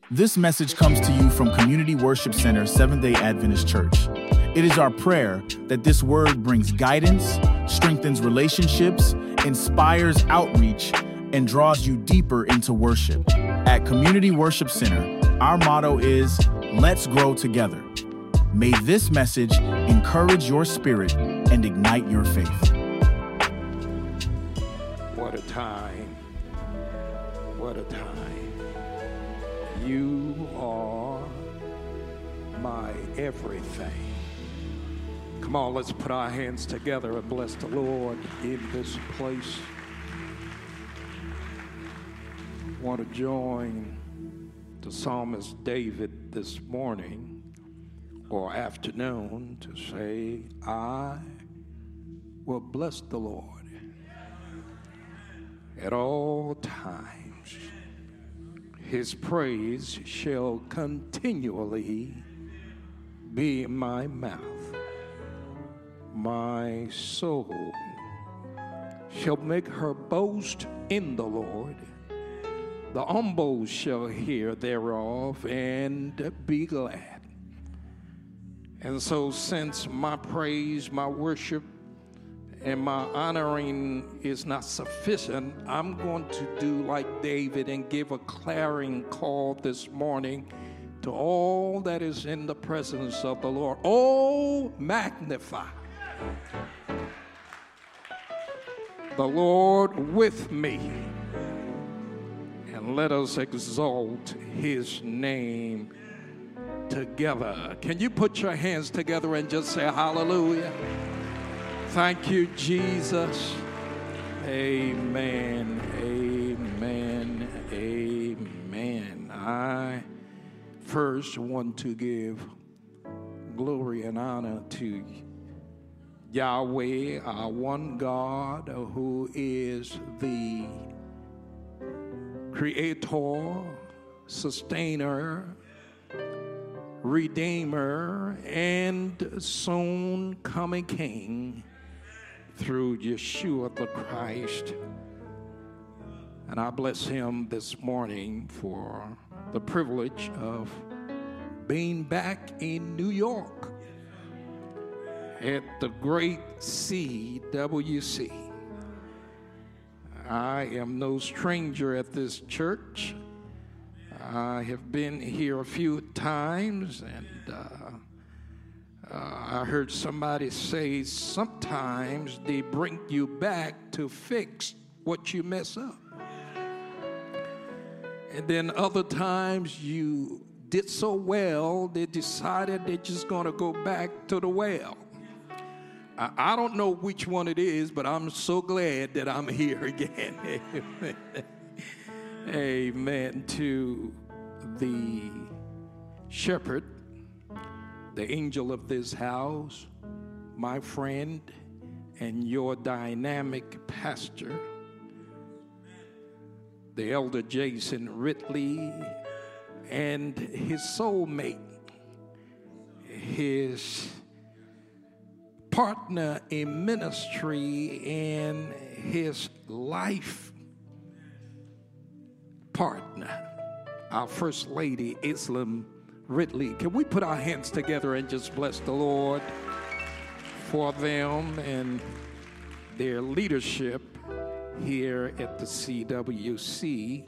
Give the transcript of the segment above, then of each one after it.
This message comes to you from Community Worship Center Seventh-day Adventist Church. It is our prayer that this word brings guidance, strengthens relationships, inspires outreach, and draws you deeper into worship. At Community Worship Center, our motto is, let's grow together. May this message encourage your spirit and ignite your faith. What a time. What a time. You are my everything. Come on, let's put our hands together and bless the Lord in this place. I want to join the psalmist David this morning or afternoon to say, I will bless the Lord at all times. His praise shall continually be in my mouth. My soul shall make her boast in the Lord. The humble shall hear thereof and be glad. And so since my praise, my worship, and my honoring is not sufficient, I'm going to do like David and give a clarion call this morning to all that is in the presence of the Lord. Oh, magnify the Lord with me, and let us exalt his name together. Can you put your hands together and just say hallelujah? Thank you, Jesus. Amen, amen, amen. I first want to give glory and honor to Yahweh, our one God, who is the creator, sustainer, redeemer, and soon coming King, through Yeshua the Christ. And I bless him this morning for the privilege of being back in New York at the great CWC. I am no stranger at this church. I have been here a few times, and I heard somebody say sometimes they bring you back to fix what you mess up. And then other times you did so well, they decided they're just going to go back to the well. I don't know which one it is, but I'm so glad that I'm here again. Amen. Amen. To the shepherd, the angel of this house, my friend, and your dynamic pastor, the elder Jason Ridley, and his soulmate, his partner in ministry, and his life partner, our First Lady, Islam Ridley. Can we put our hands together and just bless the Lord for them and their leadership here at the CWC?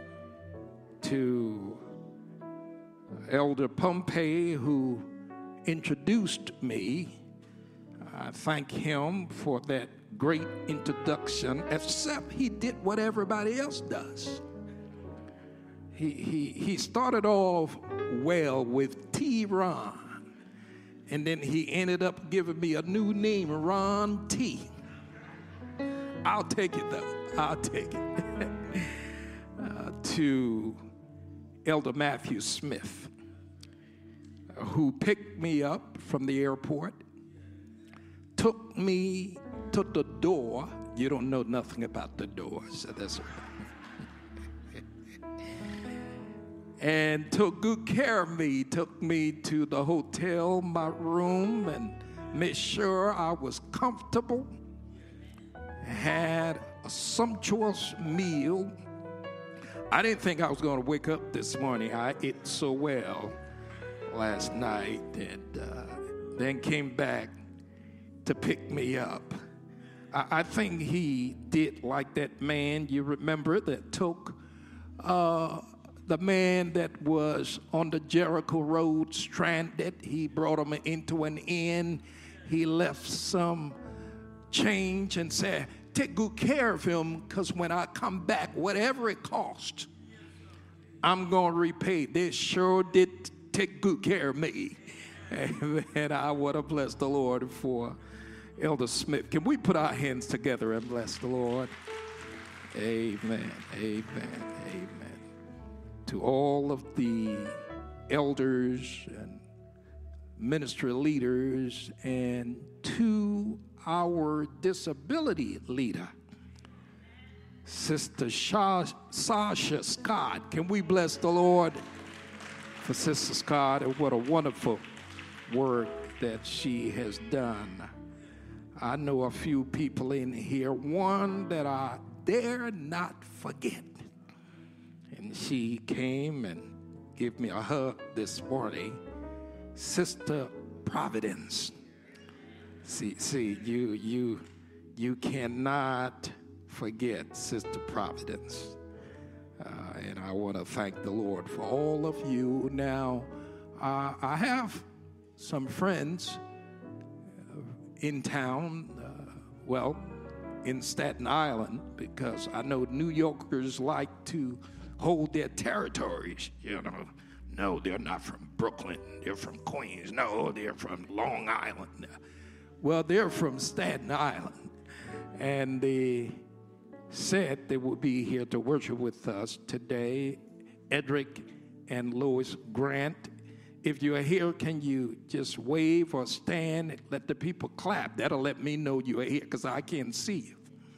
To Elder Pompey, who introduced me, I thank him for that great introduction, except he did what everybody else does. He started off well with T. Ron, and then he ended up giving me a new name, Ron T. I'll take it, though. I'll take it. To Elder Matthew Smith, who picked me up from the airport, took me to the door. You don't know nothing about the door, so that's right. And took good care of me, took me to the hotel, my room, and made sure I was comfortable, had a sumptuous meal, I didn't think I was going to wake up this morning. I ate so well last night and then came back to pick me up. I think he did like that man, you remember, that took the man that was on the Jericho Road stranded. He brought him into an inn. He left some change and said, take good care of him, because when I come back, whatever it cost, I'm going to repay. They sure did take good care of me. And I want to bless the Lord for Elder Smith. Can we put our hands together and bless the Lord? Amen, amen, amen. To all of the elders and ministry leaders, and to our disability leader, Sister Sasha Scott. Can we bless the Lord for Sister Scott and what a wonderful work that she has done. I know a few people in here, one that I dare not forget. And she came and gave me a hug this morning, Sister Providence. See, you cannot forget Sister Providence. And I want to thank the Lord for all of you. Now, I have some friends in town, in Staten Island, because I know New Yorkers like to hold their territories, you know. No, they're not from Brooklyn. They're from Queens. No, they're from Long Island. Well, they're from Staten Island, and they said they would be here to worship with us today. Edric and Lois Grant, if you're here, can you just wave or stand and let the people clap? That'll let me know you're here, because I can't see you.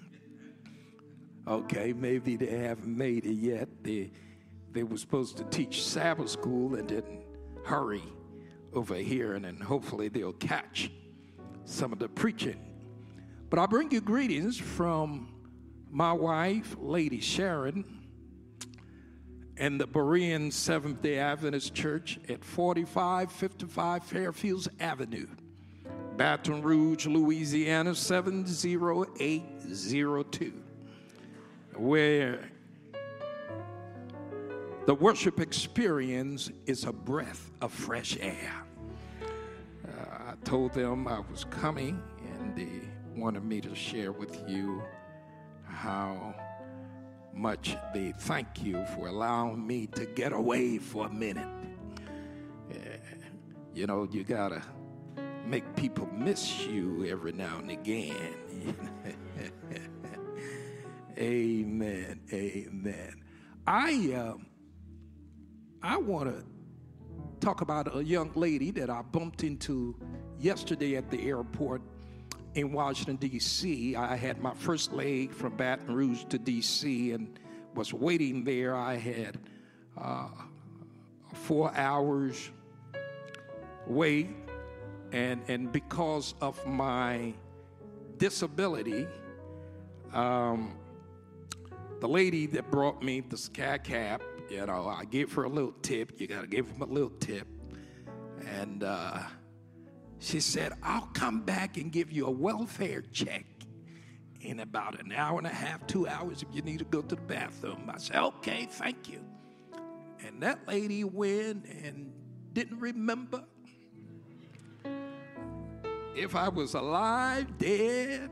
Okay, maybe they haven't made it yet. They were supposed to teach Sabbath school and didn't hurry over here, and then hopefully they'll catch some of the preaching. But I bring you greetings from my wife, Lady Sharon, and the Berean Seventh-day Adventist Church at 4555 Fairfields Avenue, Baton Rouge, Louisiana 70802, where the worship experience is a breath of fresh air. I told them I was coming, and they wanted me to share with you how much they thank you for allowing me to get away for a minute. You know, you gotta make people miss you every now and again. Amen, amen. I want to talk about a young lady that I bumped into yesterday at the airport in Washington, D.C. I had my first leg from Baton Rouge to D.C. and was waiting there. I had 4 hours wait, and because of my disability, the lady that brought me the sky cap, you know, I gave her a little tip. You got to give them a little tip. And she said, I'll come back and give you a welfare check in about an hour and a half, 2 hours if you need to go to the bathroom. I said, okay, thank you. And that lady went and didn't remember if I was alive, dead.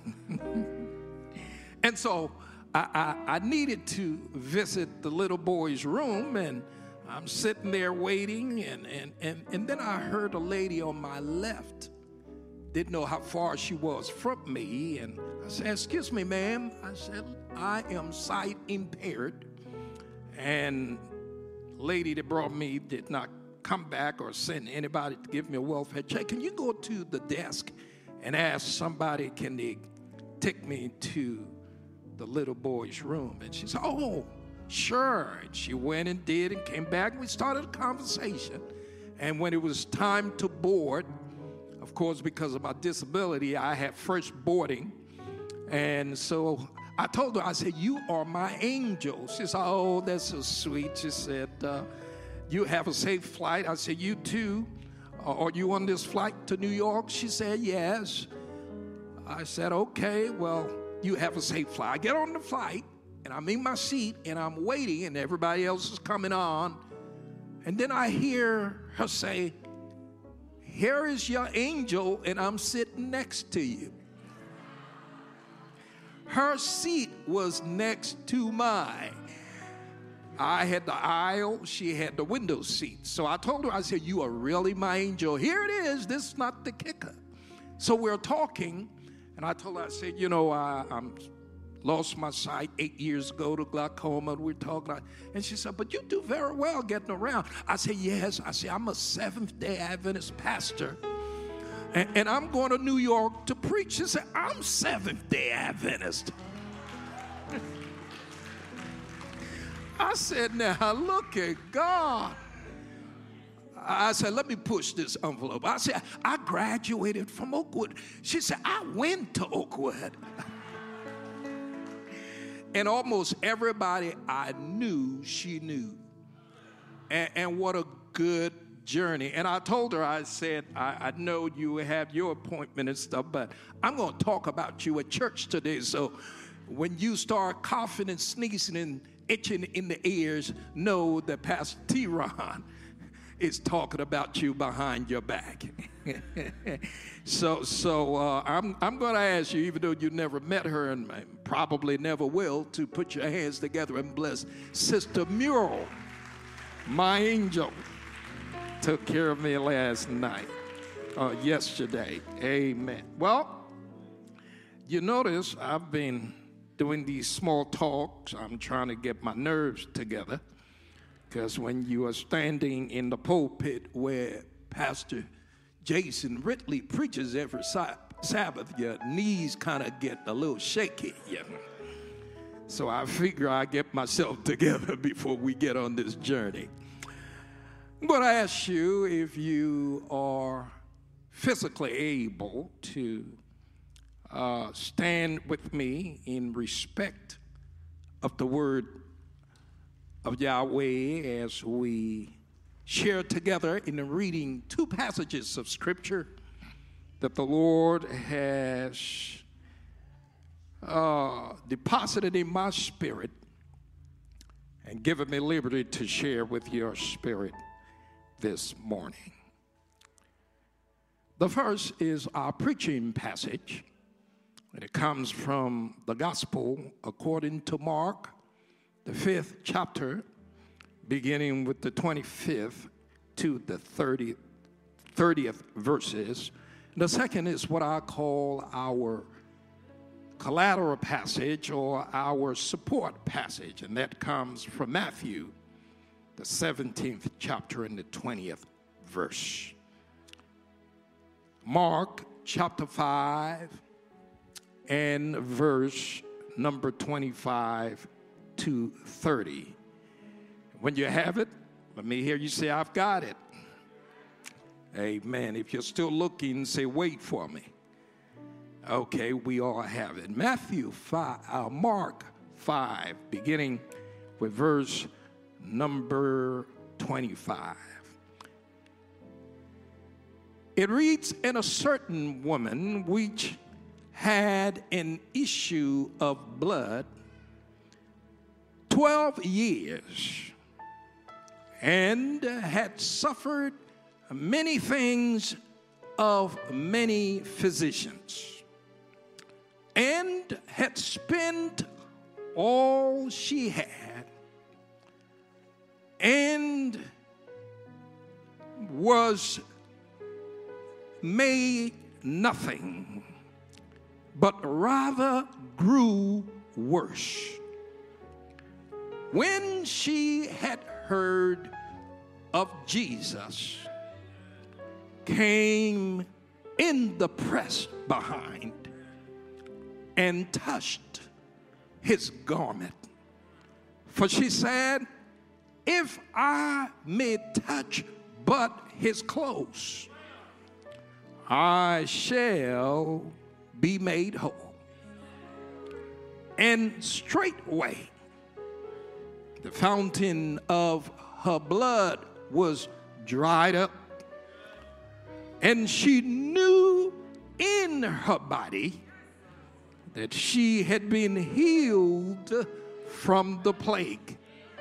And so I needed to visit the little boy's room, and I'm sitting there waiting, and then I heard a lady on my left, didn't know how far she was from me, and I said, excuse me, ma'am. I said, I am sight impaired. And the lady that brought me did not come back or send anybody to give me a welfare check. Can you go to the desk and ask somebody, can they take me to the little boy's room? And she said, oh, sure. And she went and did and came back, and we started a conversation. And when it was time to board, of course, because of my disability, I had first boarding. And so I told her, I said, you are my angel. She said, oh, that's so sweet. She said, you have a safe flight. I said, you too. Are you on this flight to New York? She said, yes. I said, okay, well, you have a safe flight. I get on the flight, and I'm in my seat, and I'm waiting, and everybody else is coming on. And then I hear her say, here is your angel, and I'm sitting next to you. Her seat was next to mine. I had the aisle, she had the window seat. So I told her, I said, you are really my angel. Here it is, this is not the kicker. So we're talking, and I told her, I said, you know, I'm lost my sight 8 years ago to glaucoma. We're talking, and she said, but you do very well getting around. I said, yes. I said, I'm a Seventh-day Adventist pastor, and I'm going to New York to preach. She said, I'm Seventh-day Adventist. I said, now look at God. I said, let me push this envelope. I said, I graduated from Oakwood. She said, I went to Oakwood. And almost everybody I knew, she knew. And what a good journey. And I told her, I said, I know you have your appointment and stuff, but I'm going to talk about you at church today. So when you start coughing and sneezing and itching in the ears, know that Pastor T-Ron is talking about you behind your back. So I'm going to ask you, even though you never met her and probably never will, to put your hands together and bless Sister Muriel, my angel. Took care of me last night, yesterday. Amen. Well, you notice I've been doing these small talks. I'm trying to get my nerves together, because when you are standing in the pulpit where Pastor Jason Ridley preaches every Sabbath, your knees kind of get a little shaky. Yeah. So I figure I get myself together before we get on this journey. I'm going to ask you if you are physically able to stand with me in respect of the word of Yahweh as we share together in the reading two passages of Scripture that the Lord has deposited in my spirit and given me liberty to share with your spirit this morning. The first is our preaching passage, and it comes from the Gospel according to Mark, the 5th chapter, beginning with the 25th to the 30th verses. The second is what I call our collateral passage or our support passage, and that comes from Matthew, the 17th chapter and the 20th verse. Mark chapter 5 and verse number 25 to 30. When you have it, let me hear you say, I've got it. Amen. If you're still looking, say, wait for me. Okay, we all have it. Mark 5, beginning with verse number 25. It reads, and a certain woman which had an issue of blood 12 years, and had suffered many things of many physicians, and had spent all she had, and was made nothing, but rather grew worse. When she had heard of Jesus, came in the press behind and touched his garment. For she said, if I may touch but his clothes, I shall be made whole. And straightway the fountain of her blood was dried up, and she knew in her body that she had been healed from the plague.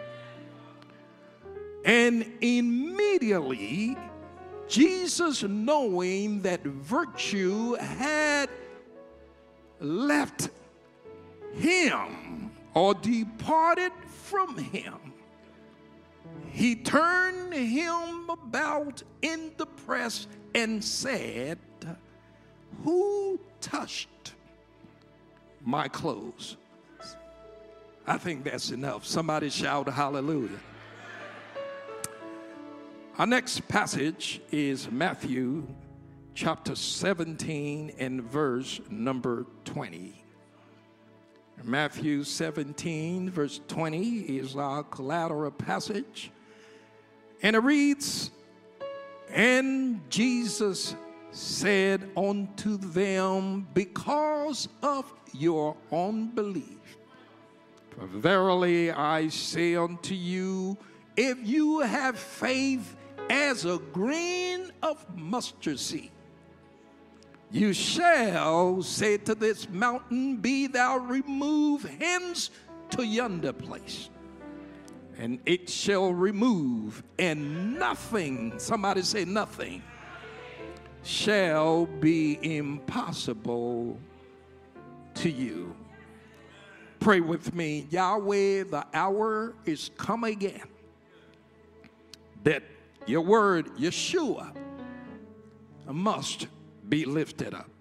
And immediately Jesus, knowing that virtue had left him or departed from him, he turned him about in the press and said, "Who touched my clothes?" I think that's enough. Somebody shout hallelujah. Our next passage is Matthew chapter 17 and verse number 20. Matthew 17 verse 20 is our collateral passage. And it reads, "And Jesus said unto them, because of your unbelief, for verily I say unto you, if you have faith as a grain of mustard seed, you shall say to this mountain, be thou removed hence to yonder place, and it shall remove, and nothing," somebody say nothing, "shall be impossible to you." Pray with me. Yahweh, the hour is come again that your word, Yeshua, must be lifted up.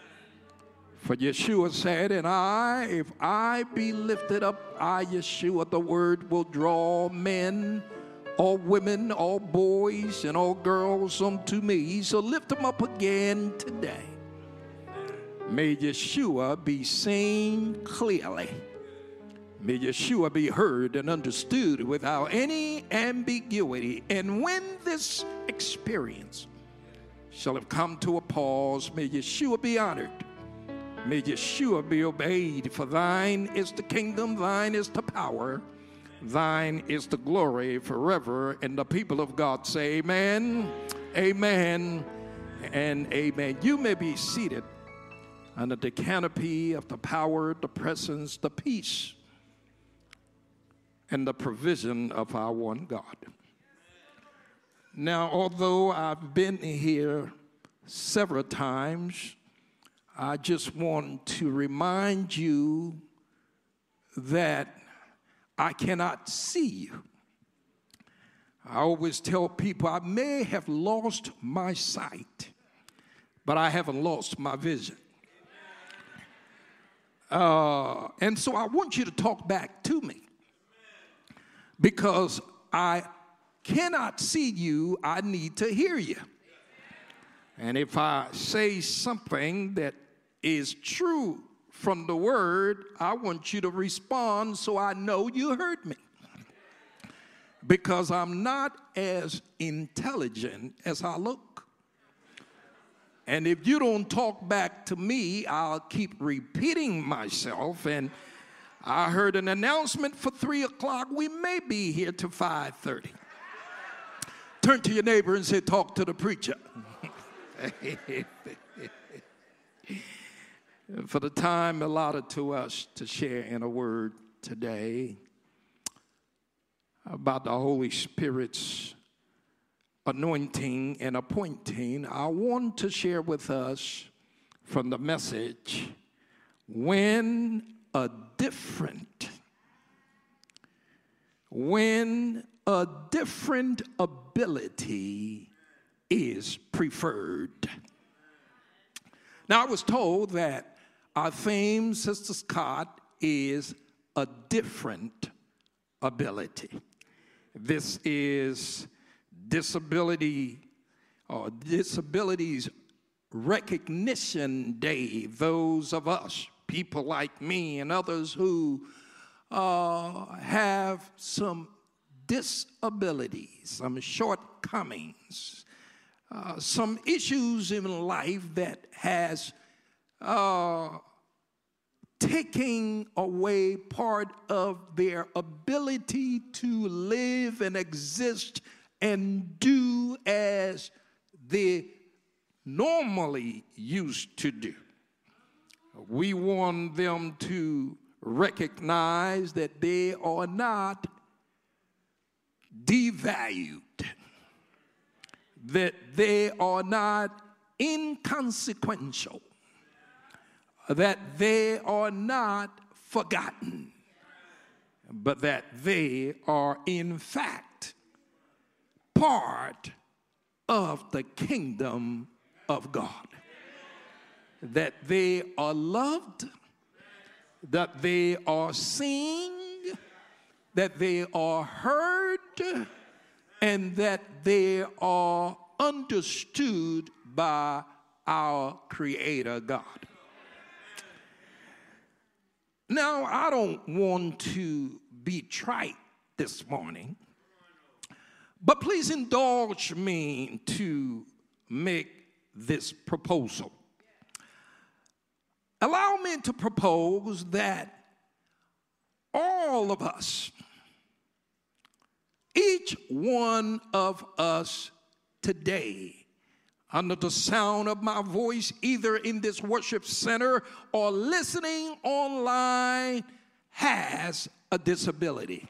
For Yeshua said, "And if I be lifted up, I, Yeshua, the word, will draw men, all women, all boys, and all girls unto me." So lift them up again today. May Yeshua be seen clearly. May Yeshua be heard and understood without any ambiguity. And when this experience shall have come to a pause, may Yeshua be honored. May Yeshua be obeyed. For thine is the kingdom, thine is the power, thine is the glory forever. And the people of God say amen, amen, and amen. You may be seated under the canopy of the power, the presence, the peace, and the provision of our one God. Now, although I've been here several times, I just want to remind you that I cannot see you. I always tell people I may have lost my sight, but I haven't lost my vision. And so I want you to talk back to me, because I cannot see you, I need to hear you. And if I say something that is true from the word, I want you to respond so I know you heard me. Because I'm not as intelligent as I look. And if you don't talk back to me, I'll keep repeating myself. And I heard an announcement for 3 o'clock. We may be here till 5:30. Turn to your neighbor and say, "Talk to the preacher." For the time allotted to us to share in a word today about the Holy Spirit's anointing and appointing, I want to share with us from the message, when a different ability is preferred. Now, I was told that our theme, Sister Scott, is a different ability. This is Disabilities Recognition Day. Those of us, people like me and others who have some disabilities, some shortcomings, some issues in life that has taking away part of their ability to live and exist and do as they normally used to do. We want them to recognize that they are not devalued, that they are not inconsequential, that they are not forgotten, but that they are in fact part of the kingdom of God, that they are loved, that they are seen, that they are heard, and that they are understood by our Creator God. Now, I don't want to be trite this morning, but please indulge me to make this proposal. Allow me to propose that all of us, each one of us today, under the sound of my voice, either in this worship center or listening online, has a disability.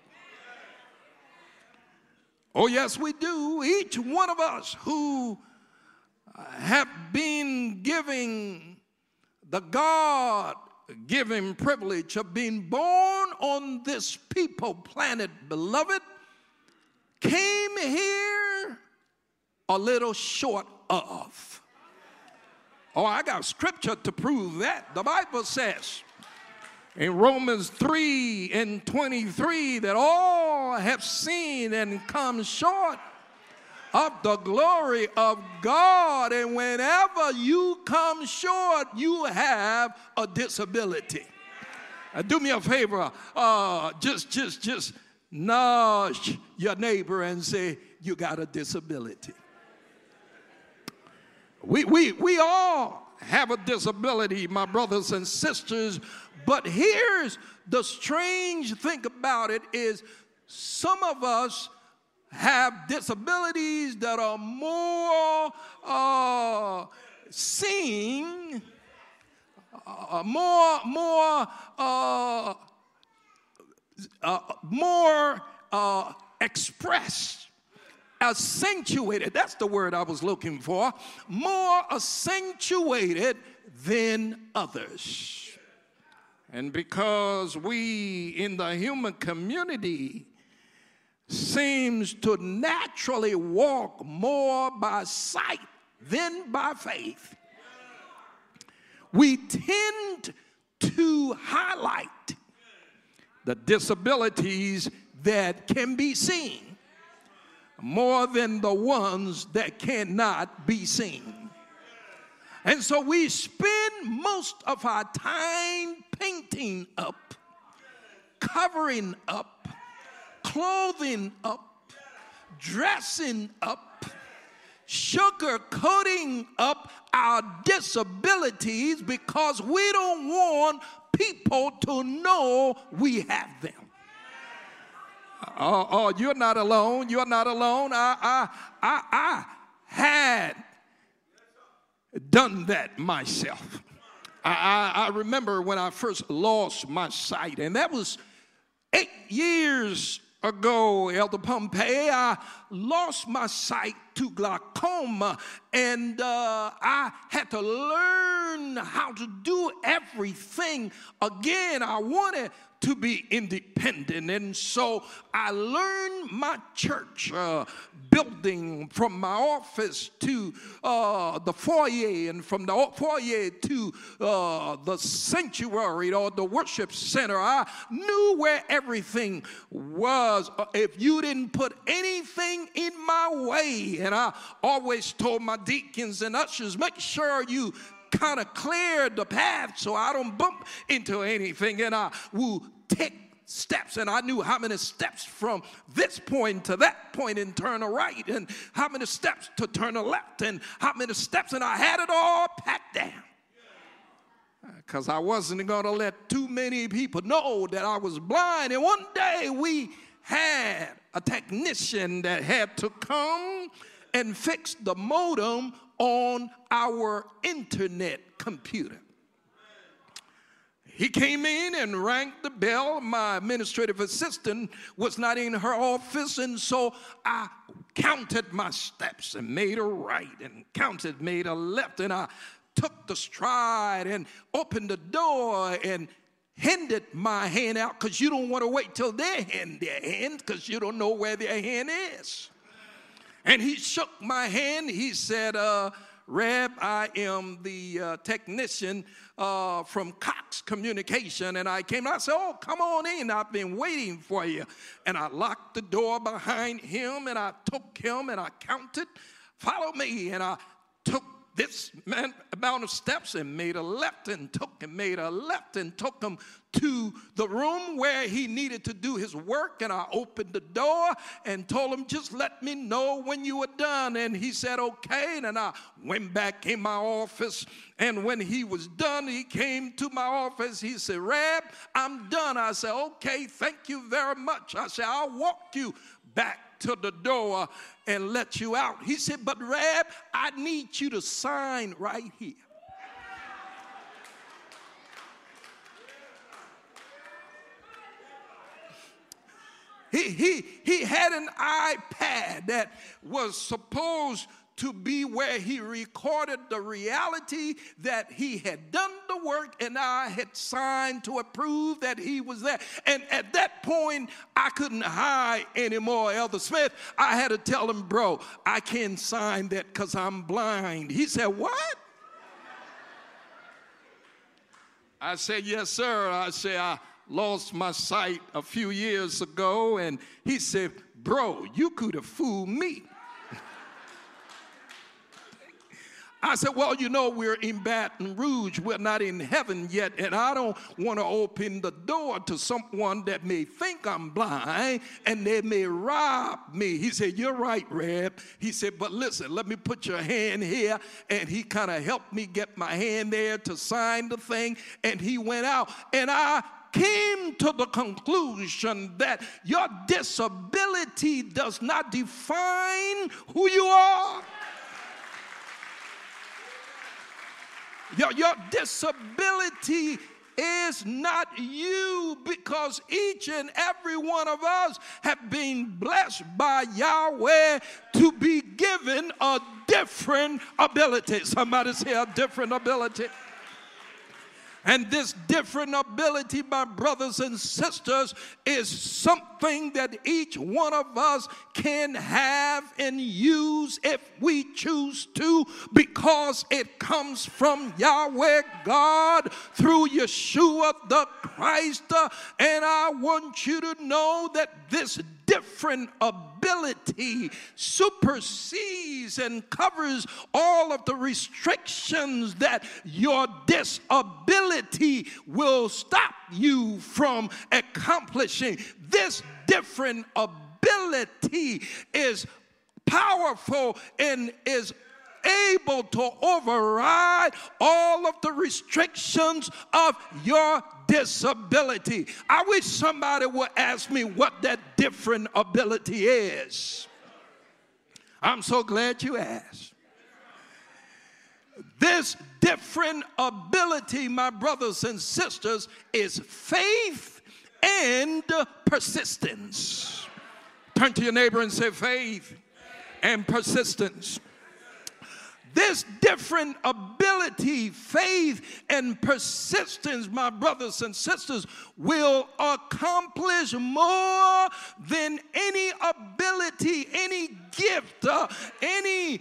Oh, yes, we do. Each one of us who have been given the God-given privilege of being born on this people planet, beloved, came here a little short of. Oh, I got scripture to prove that. The Bible says in Romans 3:23 that all have sinned and come short of the glory of God, and whenever you come short, you have a disability. Do me a favor, just nudge your neighbor and say, you got a disability. We all have a disability, my brothers and sisters, but here's the strange thing about it is some of us have disabilities that are more seen, more expressed, accentuated, that's the word I was looking for, more accentuated than others. And because we in the human community seems to naturally walk more by sight than by faith, we tend to highlight the disabilities that can be seen more than the ones that cannot be seen. And so we spend most of our time painting up, covering up, clothing up, dressing up, sugarcoating up our disabilities because we don't want people to know we have them. Oh, you're not alone. You're not alone. I had done that myself. I remember when I first lost my sight, and that was 8 years ago, Elder Pompey. I lost my sight to glaucoma, and I had to learn how to do everything again. I wanted to be independent, and so I learned my church building from my office to the foyer, and from the foyer to the sanctuary or the worship center. I knew where everything was if you didn't put anything in my way. And I always told my deacons and ushers, make sure you kind of clear the path so I don't bump into anything. And I will take steps, and I knew how many steps from this point to that point and turn a right, and how many steps to turn a left, and how many steps, and I had it all packed down. because I wasn't going to let too many people know that I was blind. And one day we had a technician that had to come and fix the modem on our internet computer. He came in and rang the bell. My administrative assistant was not in her office, and so I counted my steps and made a right and counted, made a left, and I took the stride and opened the door and handed my hand out, because you don't want to wait till they hand their hand, because you don't know where their hand is. And he shook my hand. He said, Reb, I am the technician from Cox Communication, and I came. I said, oh, come on in. I've been waiting for you. And I locked the door behind him, and I took him, and I counted, follow me, and I took this amount of steps and made a left and took and made a left and took him to the room where he needed to do his work. And I opened the door and told him, just let me know when you were done. And he said, okay. And I went back in my office. And when he was done, he came to my office. He said, Reb, I'm done. I said, okay, thank you very much. I said, I'll walk you back to the door and let you out. He said, but Reb, I need you to sign right here. He had an iPad that was supposed to be where he recorded the reality that he had done the work and I had signed to approve that he was there. And at that point, I couldn't hide anymore, Elder Smith. I had to tell him, bro, I can't sign that because I'm blind. He said, what? I said, yes, sir. I said, I lost my sight a few years ago. And he said, bro, you could have fooled me. I said, well, you know, we're in Baton Rouge. We're not in heaven yet, and I don't want to open the door to someone that may think I'm blind, and they may rob me. He said, you're right, Reb. He said, but listen, let me put your hand here. And he kind of helped me get my hand there to sign the thing, and he went out. And I came to the conclusion that your disability does not define who you are. Your disability is not you, because each and every one of us have been blessed by Yahweh to be given a different ability. Somebody say a different ability. And this different ability, my brothers and sisters, is something that each one of us can have and use if we choose to, because it comes from Yahweh God through Yeshua the Christ. And I want you to know that this different ability supersedes and covers all of the restrictions that your disability will stop you from accomplishing. This different ability is powerful and is able to override all of the restrictions of your disability. I wish somebody would ask me what that different ability is. I'm so glad you asked. This different ability, my brothers and sisters, is faith and persistence. Turn to your neighbor and say faith and persistence. This different ability, faith and persistence, my brothers and sisters, will accomplish more than any ability, any gift, any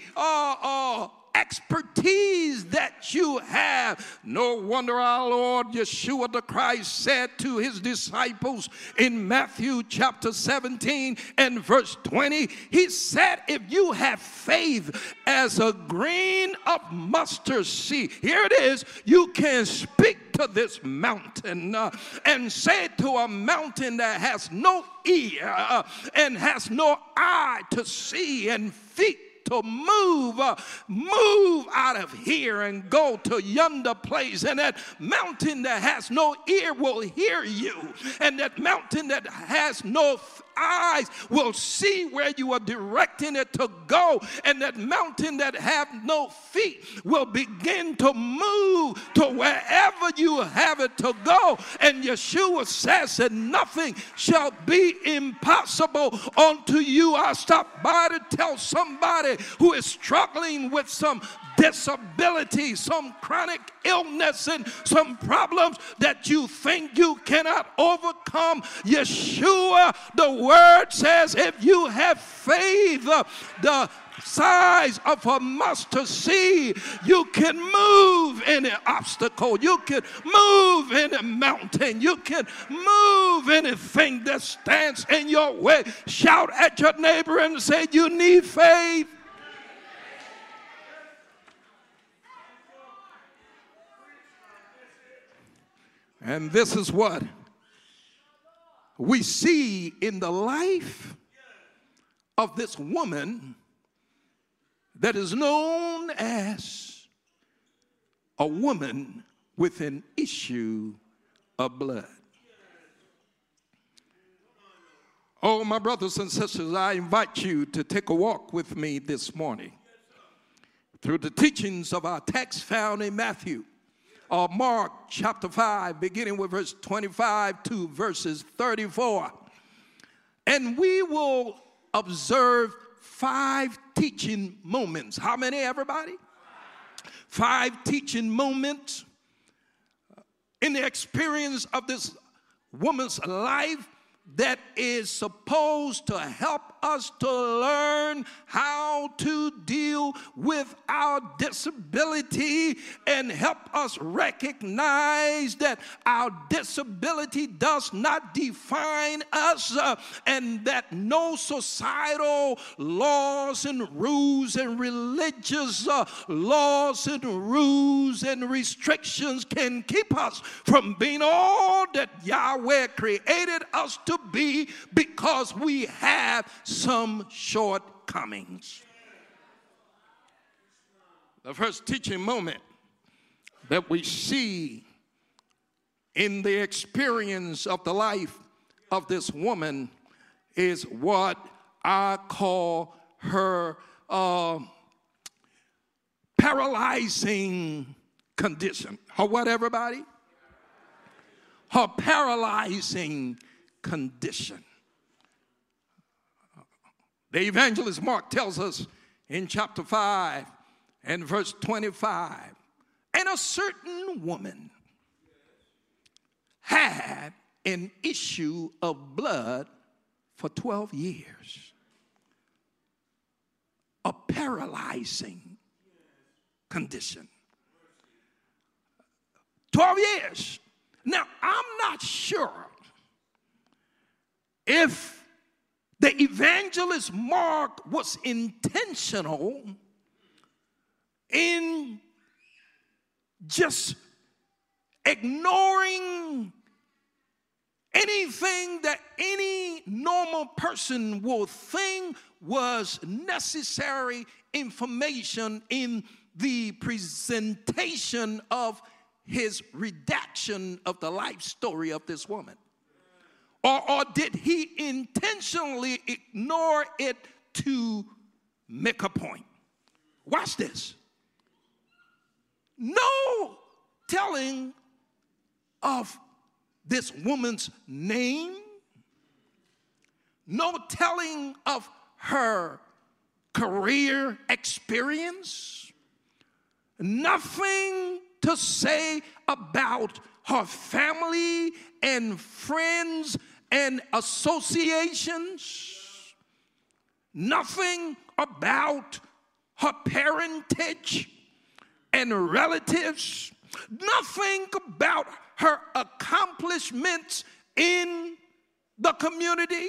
expertise that you have. No wonder our Lord Yeshua the Christ said to his disciples in Matthew chapter 17 and verse 20, he said, if you have faith as a grain of mustard seed, here it is, you can speak to this mountain and say to a mountain that has no ear and has no eye to see and feet to move out of here and go to yonder place. And that mountain that has no ear will hear you. And that mountain that has no eyes will see where you are directing it to go. And that mountain that have no feet will begin to move to wherever you have it to go. And Yeshua says that nothing shall be impossible unto you. I stopped by to tell somebody who is struggling with some disability, some chronic illness, and some problems that you think you cannot overcome. Yeshua, the word says, if you have faith the size of a mustard seed, you can move any obstacle, you can move any mountain, you can move anything that stands in your way. Shout at your neighbor and say, you need faith. And this is what we see in the life of this woman that is known as a woman with an issue of blood. Oh, my brothers and sisters, I invite you to take a walk with me this morning through the teachings of our text found in Matthew. Mark chapter 5, beginning with verse 25 to verses 34. And we will observe 5 teaching moments. How many, everybody? 5 teaching moments in the experience of this woman's life that is supposed to help us to learn how to deal with our disability and help us recognize that our disability does not define us, and that no societal laws and rules and religious laws and rules and restrictions can keep us from being all that Yahweh created us to be, because we have some shortcomings. The first teaching moment that we see in the experience of the life of this woman is what I call her paralyzing condition. Her what, everybody? Her paralyzing condition. The evangelist Mark tells us in chapter 5 and verse 25, and a certain woman had an issue of blood for 12 years. A paralyzing condition. 12 years. Now, I'm not sure if the evangelist Mark was intentional in just ignoring anything that any normal person would think was necessary information in the presentation of his redaction of the life story of this woman. Or did he intentionally ignore it to make a point? Watch this. No telling of this woman's name, no telling of her career experience, nothing to say about her family and friends and associations, nothing about her parentage and relatives, nothing about her accomplishments in the community.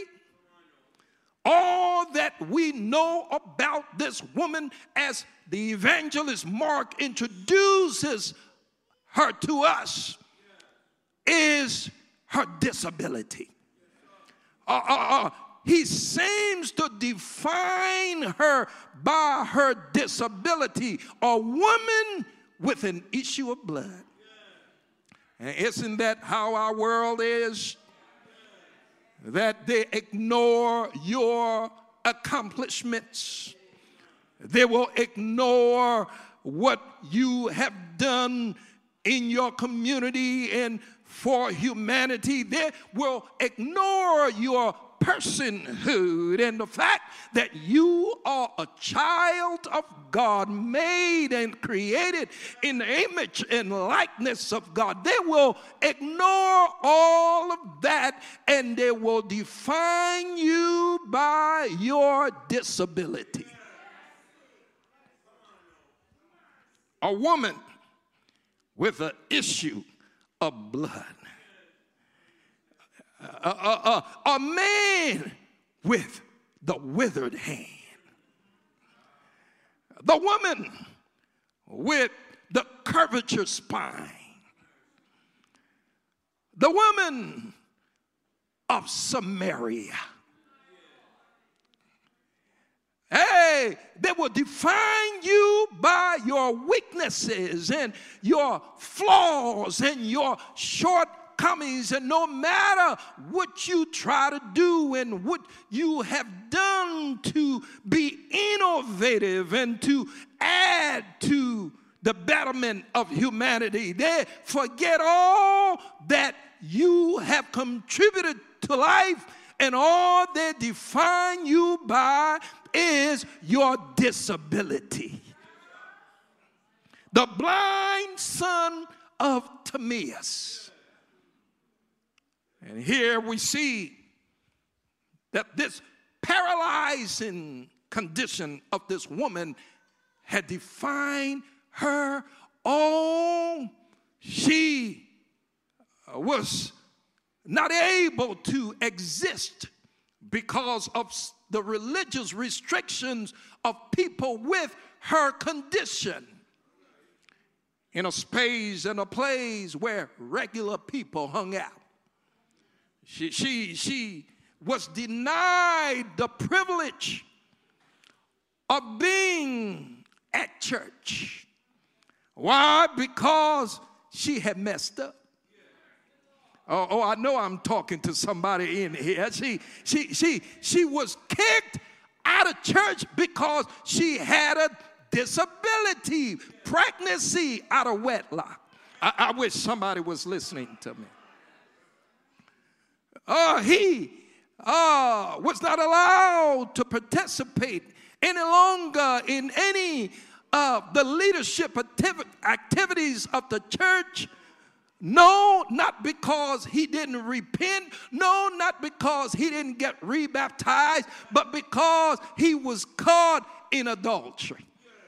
All that we know about this woman, as the evangelist Mark introduces her to us, is her disability. he seems to define her by her disability, a woman with an issue of blood. And isn't that how our world is? That they ignore your accomplishments. They will ignore what you have done in your community and for humanity. They will ignore your personhood and the fact that you are a child of God, made and created in the image and likeness of God. They will ignore all of that, and they will define you by your disability. A woman with an issue of blood. A man with the withered hand. The woman with the curvature spine. The woman of Samaria. Hey, they will define you by your weaknesses and your flaws and your shortcomings. And no matter what you try to do and what you have done to be innovative and to add to the betterment of humanity, they forget all that you have contributed to life, and all they define you by is your disability. The blind son of Timaeus. And here we see that this paralyzing condition of this woman had defined her all. She was not able to exist because of the religious restrictions of people with her condition. In a space and a place where regular people hung out. She was denied the privilege of being at church. Why? Because she had messed up. Oh, I know I'm talking to somebody in here. She was kicked out of church because she had a disability, pregnancy out of wedlock. I wish somebody was listening to me. He was not allowed to participate any longer in any of the leadership activities of the church. No, not because he didn't repent. No, not because he didn't get rebaptized, but because he was caught in adultery.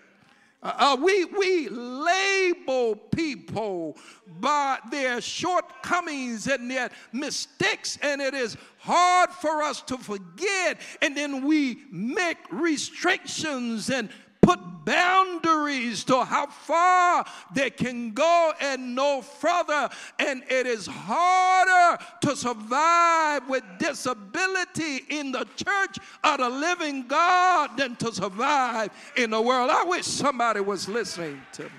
We label people by their shortcomings and their mistakes, and it is hard for us to forget. And then we make restrictions and put boundaries to how far they can go and no further. And it is harder to survive with disability in the church of the living God than to survive in the world. I wish somebody was listening to me.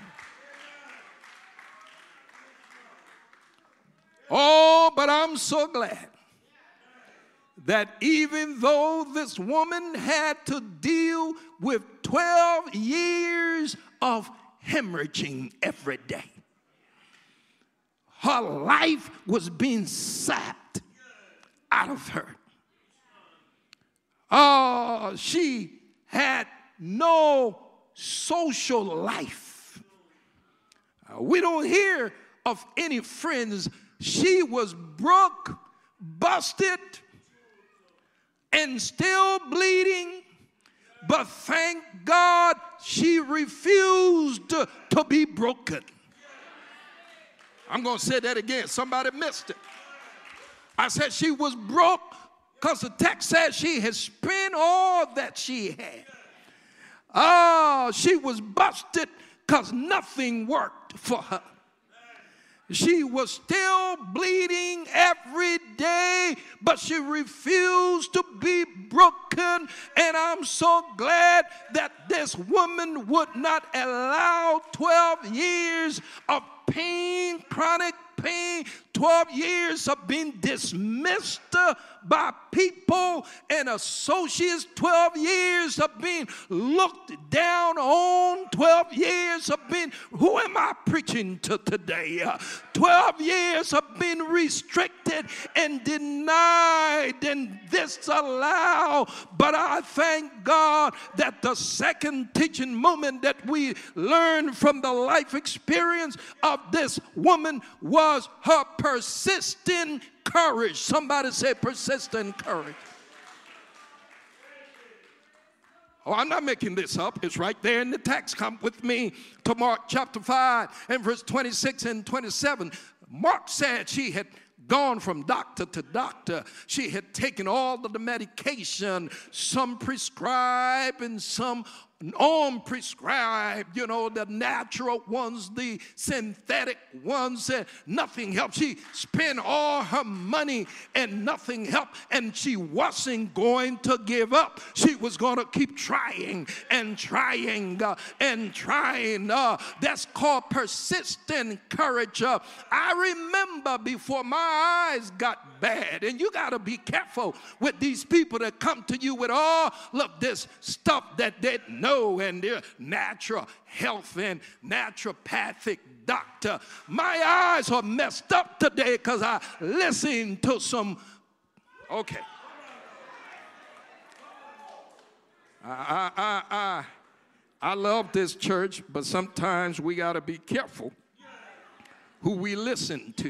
Oh, but I'm so glad that even though this woman had to deal with 12 years of hemorrhaging every day, her life was being sapped out of her. She had no social life. We don't hear of any friends. She was broke, busted, and still bleeding, but thank God she refused to be broken. I'm going to say that again. Somebody missed it. I said she was broke because the text says she had spent all that she had. She was busted because nothing worked for her. She was still bleeding every day, but she refused to be broken. And I'm so glad that this woman would not allow 12 years of pain, chronic pain, 12 years of being dismissed by people and associates, 12 years of being looked down on, 12 years of being, who am I preaching to today? 12 years of being restricted and denied and disallowed. But I thank God that the second teaching moment that we learned from the life experience of this woman was her persistent courage. Somebody say persistent courage. Oh, I'm not making this up. It's right there in the text. Come with me to Mark chapter 5 and verse 26 and 27. Mark said she had gone from doctor to doctor. She had taken all of the medication, some prescribed and some unprescribed, the natural ones, the synthetic ones, and nothing helped. She spent all her money and nothing helped, and she wasn't going to give up. She was going to keep trying and trying and trying. That's called persistent courage. I remember before my eyes got bad, and you got to be careful with these people that come to you with all of this stuff that they know and their natural health and naturopathic doctor. My eyes are messed up today because I listened to some, okay. I love this church, but sometimes we got to be careful who we listen to.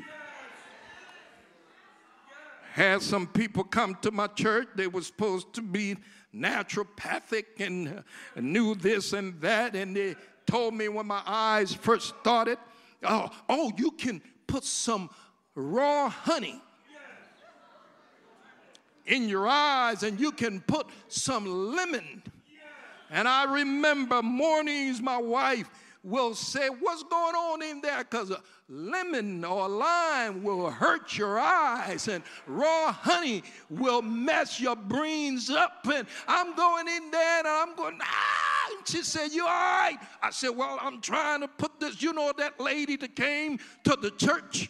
Had some people come to my church, they were supposed to be naturopathic and knew this and that, and they told me when my eyes first started, oh, you can put some raw honey in your eyes and you can put some lemon. And I remember mornings my wife will say, what's going on in there? Because a lemon or a lime will hurt your eyes, and raw honey will mess your brains up. And I'm going in there and I'm going, And she said, you all right? I said, well, I'm trying to put this. You know that lady that came to the church?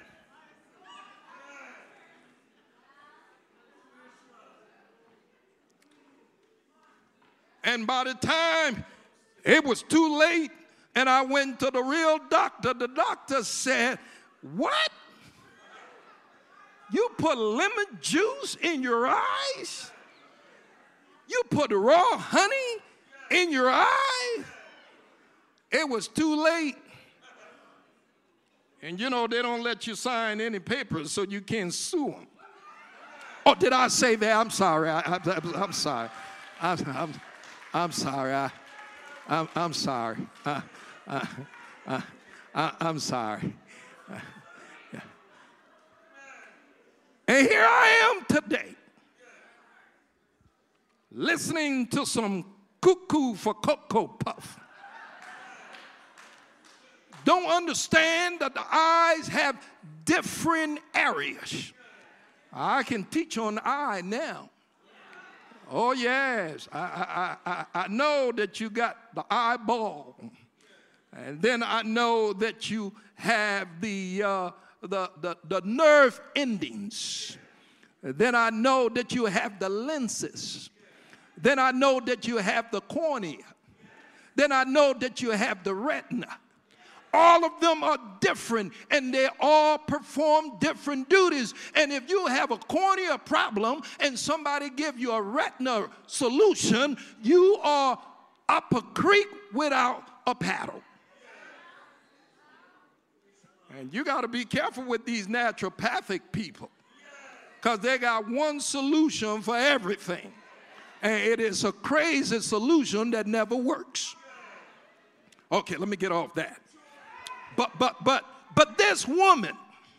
And by the time it was too late, and I went to the real doctor, the doctor said, what? You put lemon juice in your eyes? You put raw honey in your eyes? It was too late. And they don't let you sign any papers so you can't sue them. Oh, did I say that? I'm sorry. I'm sorry. I'm sorry. I'm sorry. I'm sorry. Yeah. And here I am today, listening to some cuckoo for Cocoa Puff. Don't understand that the eyes have different areas. I can teach on the eye now. Oh, yes. I know that you got the eyeball. And then I know that you have the nerve endings. Then I know that you have the lenses. Then I know that you have the cornea. Then I know that you have the retina. All of them are different, and they all perform different duties. And if you have a cornea problem and somebody give you a retina solution, you are up a creek without a paddle. And you got to be careful with these naturopathic people, because they got one solution for everything. And it is a crazy solution that never works. Okay, let me get off that. But this woman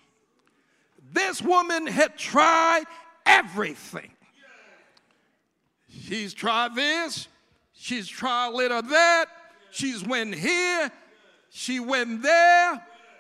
had tried everything. She's tried this. She's tried a little that. She's went here. She went there.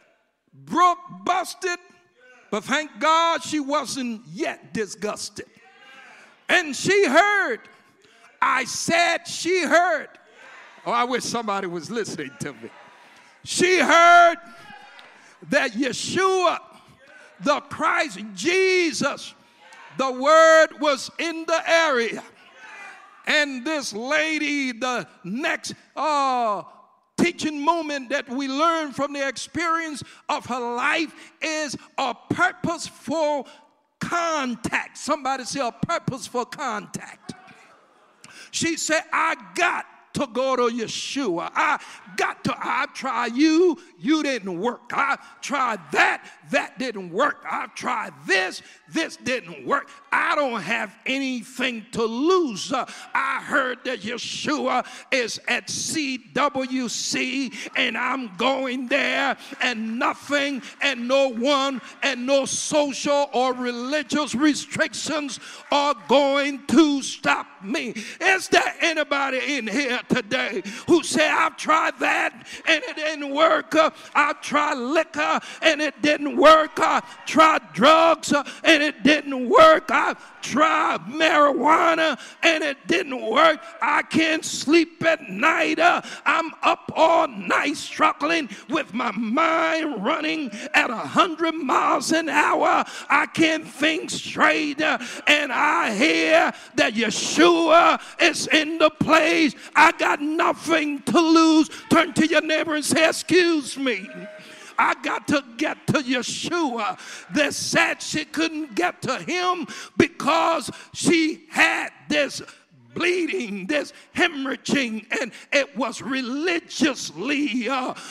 Brooke busted, but thank God she wasn't yet disgusted. And she heard. I said she heard. Oh, I wish somebody was listening to me. She heard that Yeshua, the Christ Jesus, the word was in the area. And this lady, the next teaching moment that we learn from the experience of her life is a purposeful contact. Somebody say a purposeful contact. She said, I got to go to Yeshua. I tried you didn't work. I tried that didn't work. I tried this didn't work. I don't have anything to lose. I heard that Yeshua is at CWC and I'm going there, and nothing and no one and no social or religious restrictions are going to stop me. Is there anybody in here today who say, I've tried that and it didn't work? I've tried liquor and it didn't work. I tried drugs and it didn't work. I've tried marijuana and it didn't work. I can't sleep at night. I'm up all night struggling with my mind running at 100 miles an hour. I can't think straight. And I hear that Yeshua is in the place. I got nothing to lose. Turn to your neighbor and say, excuse me. I got to get to Yeshua. They said she couldn't get to him because she had this bleeding, this hemorrhaging, and it was religiously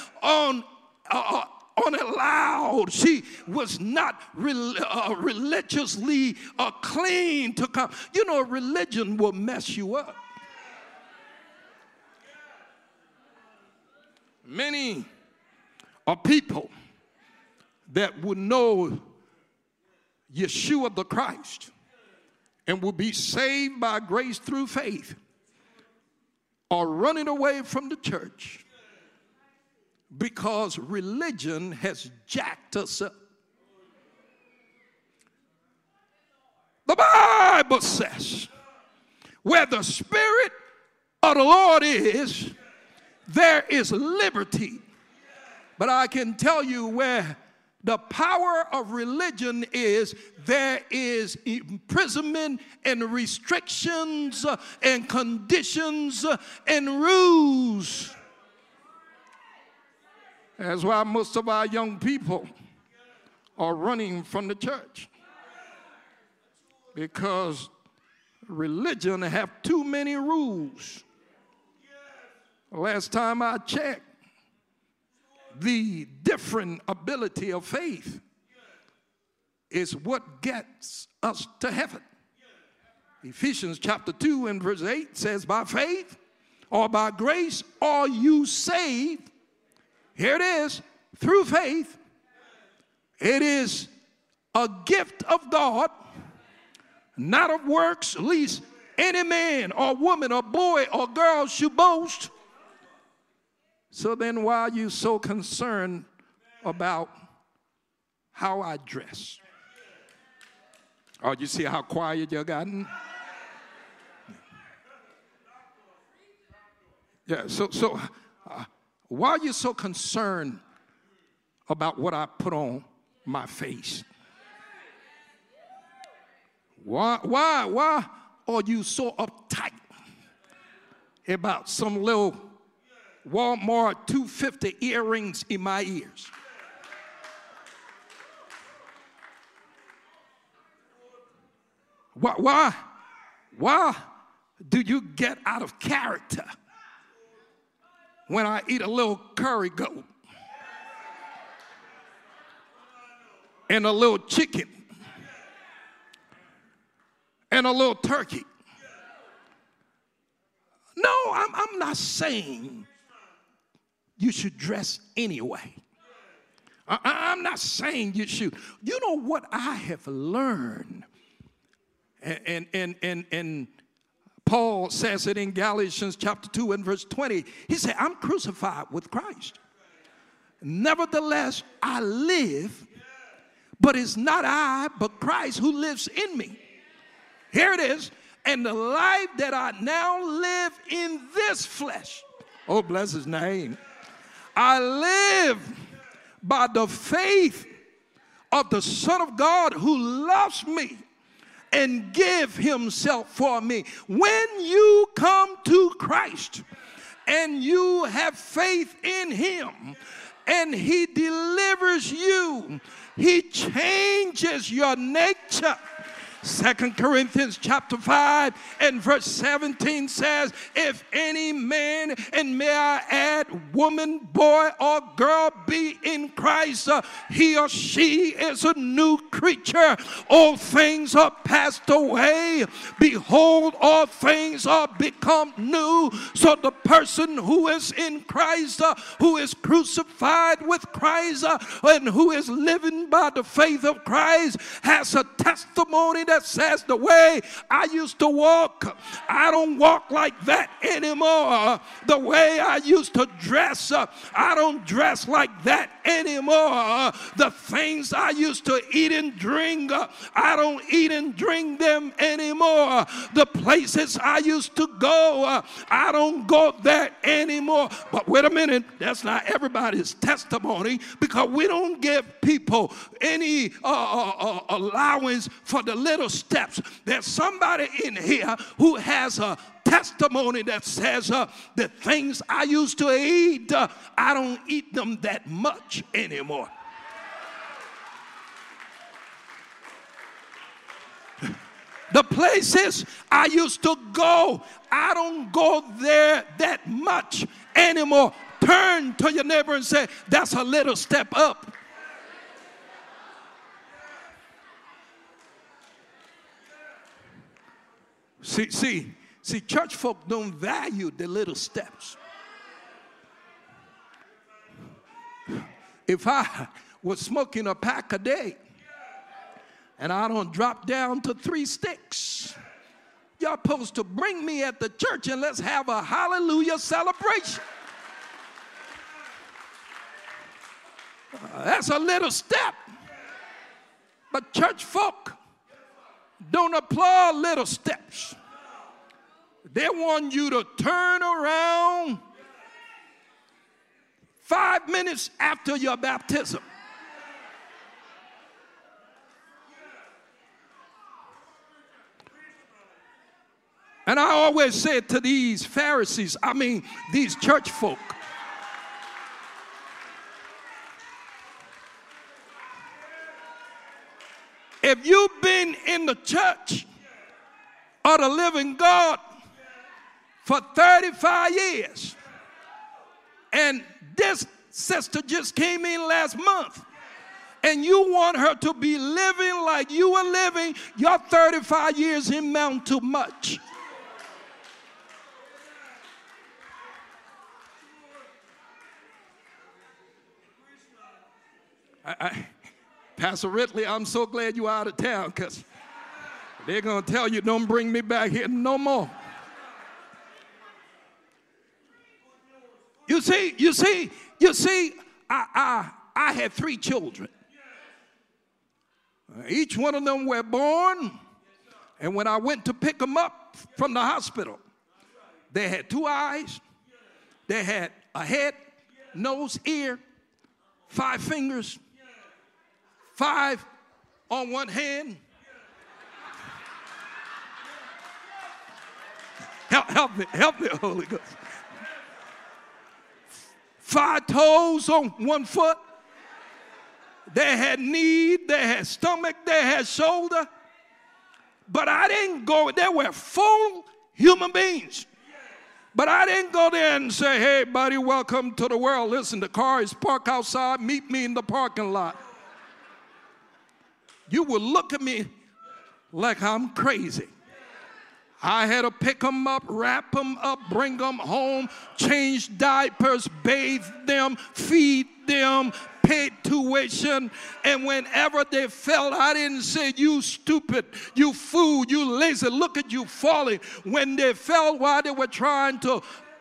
unallowed. She was not religiously clean to come. You know, religion will mess you up. Many are people that would know Yeshua the Christ and will be saved by grace through faith are running away from the church because religion has jacked us up. The Bible says, where the Spirit of the Lord is, there is liberty. But I can tell you where the power of religion is, there is imprisonment and restrictions and conditions and rules. That's why most of our young people are running from the church, because religion have too many rules. Last time I checked, the different ability of faith is what gets us to heaven. Ephesians chapter 2 and verse 8 says, by faith or by grace are you saved. Here it is, through faith. It is a gift of God, not of works, lest any man or woman or boy or girl should boast. So then why are you so concerned about how I dress? Oh, you see how quiet you gotten? Yeah, so why are you so concerned about what I put on my face? Why are you so uptight about some little Walmart $2.50 earrings in my ears? Why do you get out of character when I eat a little curry goat and a little chicken and a little turkey? No, I'm not saying you should dress anyway. I'm not saying you should. You know what I have learned? And Paul says it in Galatians chapter 2 and verse 20. He said, I'm crucified with Christ. Nevertheless, I live, but it's not I, but Christ who lives in me. Here it is. And the life that I now live in this flesh, oh, bless his name, I live by the faith of the Son of God who loves me and give himself for me. When you come to Christ and you have faith in him and he delivers you, he changes your nature. 2 Corinthians chapter 5 and verse 17 says, if any man, and may I add woman, boy, or girl be in Christ, he or she is a new creature. All things are passed away. Behold, all things are become new. So the person who is in Christ, who is crucified with Christ, and who is living by the faith of Christ, has a testimony that says, the way I used to walk, I don't walk like that anymore. The way I used to dress, I don't dress like that anymore. The things I used to eat and drink, I don't eat and drink them anymore. The places I used to go, I don't go there anymore. But wait a minute, that's not everybody's testimony, because we don't give people any allowance for the little steps. There's somebody in here who has a testimony that says the things I used to eat, I don't eat them that much anymore. The places I used to go, I don't go there that much anymore. Turn to your neighbor and say, that's a little step up. See, church folk don't value the little steps. If I was smoking a pack a day and I don't drop down to 3 sticks, y'all supposed to bring me at the church and let's have a hallelujah celebration. That's a little step. But church folk don't applaud little steps. They want you to turn around 5 minutes after your baptism. And I always said to these Pharisees, these church folk, if you've been in the church of the living God for 35 years, and this sister just came in last month, and you want her to be living like you were living, your 35 years amount to much. Pastor Ridley, I'm so glad you're out of town, because they're going to tell you, don't bring me back here no more. You see, I had 3 children. Each one of them were born, and when I went to pick them up from the hospital, they had 2 eyes, they had a head, nose, ear, 5 fingers, 5 on one hand. Help me, Holy Ghost. 5 toes on one foot. They had knee, they had stomach, they had shoulder. But I didn't go, they were full human beings. But I didn't go there and say, hey, buddy, welcome to the world. Listen, the car is parked outside. Meet me in the parking lot. You would look at me like I'm crazy. I had to pick them up, wrap them up, bring them home, change diapers, bathe them, feed them, pay tuition. And whenever they fell, I didn't say, you stupid, you fool, you lazy, look at you falling. When they fell while they were trying to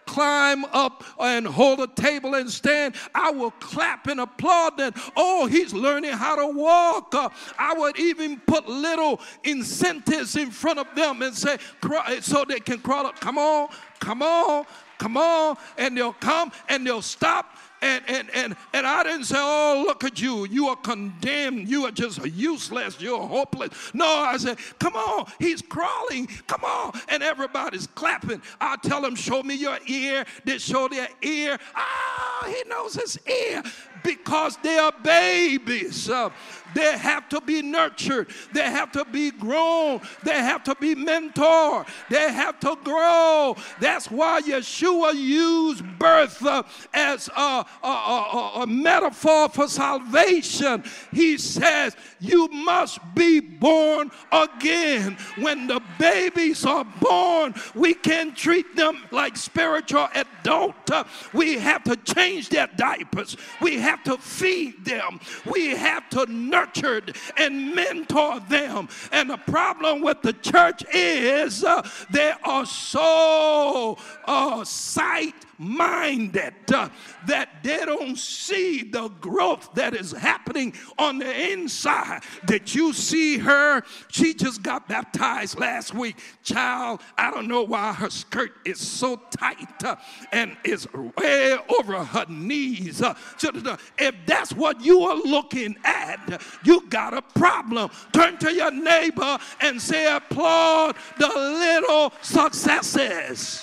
climb up and hold a table and stand, I will clap and applaud them. Oh, he's learning how to walk. I would even put little incentives in front of them and say, so they can crawl up. Come on, come on, come on. And they'll come and they'll stop. And I didn't say, oh, look at you. You are condemned. You are just useless. You're hopeless. No, I said, come on. He's crawling. Come on. And everybody's clapping. I tell them, show me your ear. They show their ear. Ah, he knows his ear. Because they are babies. They have to be nurtured. They have to be grown. They have to be mentored. They have to grow. That's why Yeshua used birth as a metaphor for salvation. He says, you must be born again. When the babies are born, we can treat them like spiritual adults. We have to change their diapers. We have to feed them. We have to nurture and mentor them. And the problem with the church is they are so sight-minded that they don't see the growth that is happening on the inside. Did you see her? She just got baptized last week. Child, I don't know why her skirt is so tight and is way over her knees. If that's what you are looking at, you got a problem. Turn to your neighbor and say, applaud the little successes.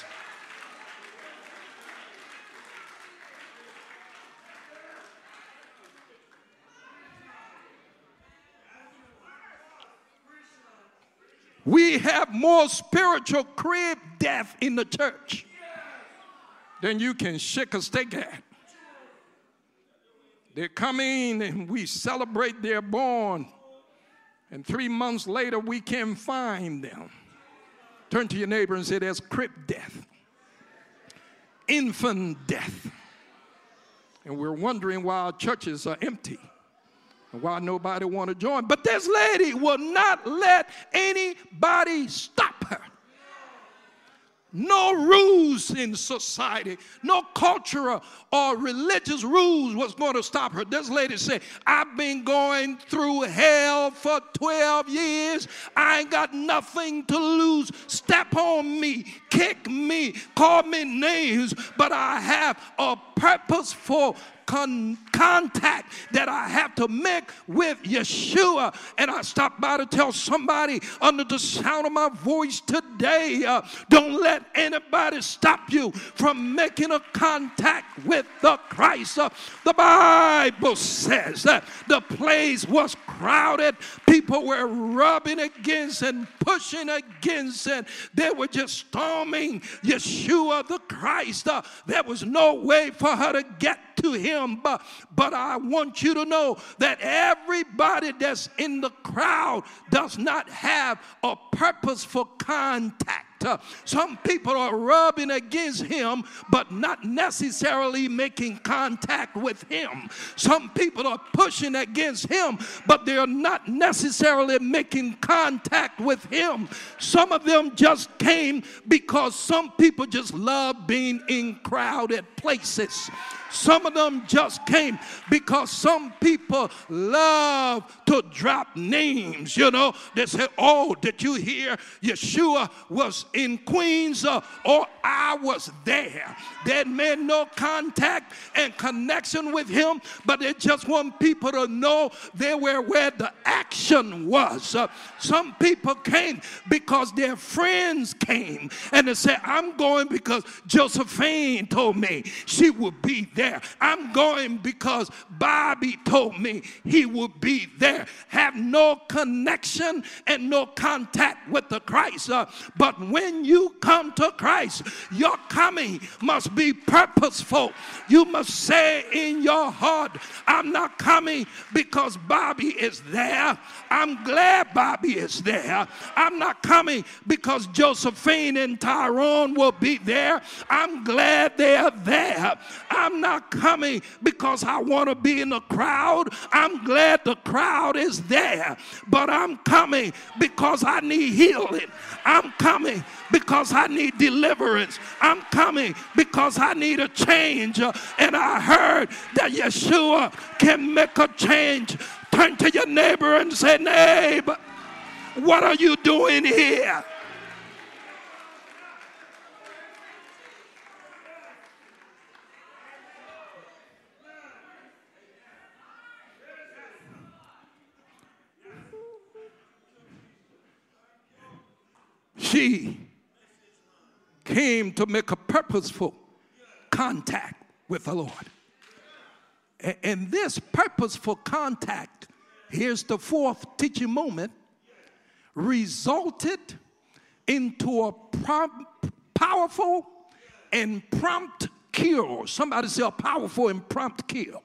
We have more spiritual crib death in the church than you can shake a stick at. They come in and we celebrate they're born, and 3 months later we can't find them. Turn to your neighbor and say, there's crib death, infant death. And we're wondering why our churches are empty. Why nobody want to join. But this lady will not let anybody stop her. No rules in society, no cultural or religious rules was going to stop her. This lady said, I've been going through hell for 12 years. I ain't got nothing to lose. Step on me, kick me, call me names, but I have a purposeful contact that I have to make with Yeshua. And I stopped by to tell somebody under the sound of my voice today, don't let anybody stop you from making a contact with the Christ. The Bible says that the place was crowded. People were rubbing against and pushing against, and they were just storming Yeshua the Christ. There was no way for her to get to him, but I want you to know that everybody that's in the crowd does not have a purposeful contact. Some people are rubbing against him, but not necessarily making contact with him. Some people are pushing against him, but they're not necessarily making contact with him. Some of them just came because some people just love being in crowded places. Some of them just came because some people love to drop names. You know, they say, oh, did you hear Yeshua was in Queens or I was there? They made no contact and connection with him, but they just want people to know they were where the action was. Some people came because their friends came, and they said, I'm going because Josephine told me she would be there. I'm going because Bobby told me he would be there. Have no connection and no contact with the Christ. But when you come to Christ, your coming must be purposeful. You must say in your heart, I'm not coming because Bobby is there. I'm glad Bobby is there. I'm not coming because Josephine and Tyrone will be there. I'm glad they're there. there. I'm not coming because I want to be in the crowd. I'm glad the crowd is there. But I'm coming because I need healing. I'm coming because I need deliverance. I'm coming because I need a change. And I heard that Yeshua can make a change. Turn to your neighbor and say, neighbor, what are you doing here? She came to make a purposeful contact with the Lord. And this purposeful contact, here's the fourth teaching moment, resulted into a powerful and prompt cure. Somebody say a powerful and prompt cure.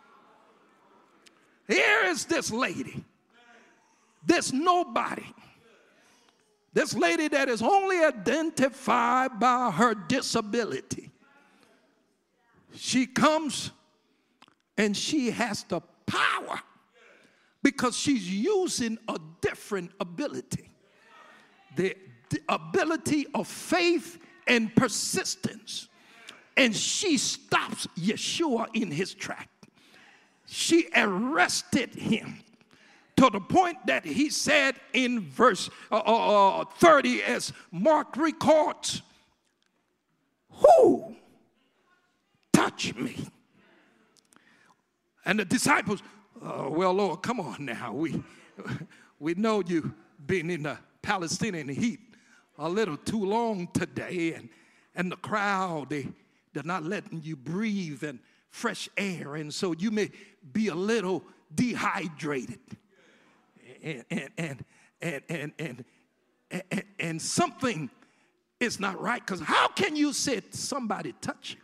Here is this lady, this nobody, this lady that is only identified by her disability. She comes and she has the power because she's using a different ability. The ability of faith and persistence. And she stops Yeshua in his track. She arrested him to the point that he said in verse 30, as Mark records, who touched me? And the disciples, well, Lord, come on now. We know you've been in the Palestinian heat a little too long today, and the crowd, they're not letting you breathe and fresh air, and so you may be a little dehydrated. And something is not right, because how can you say somebody touch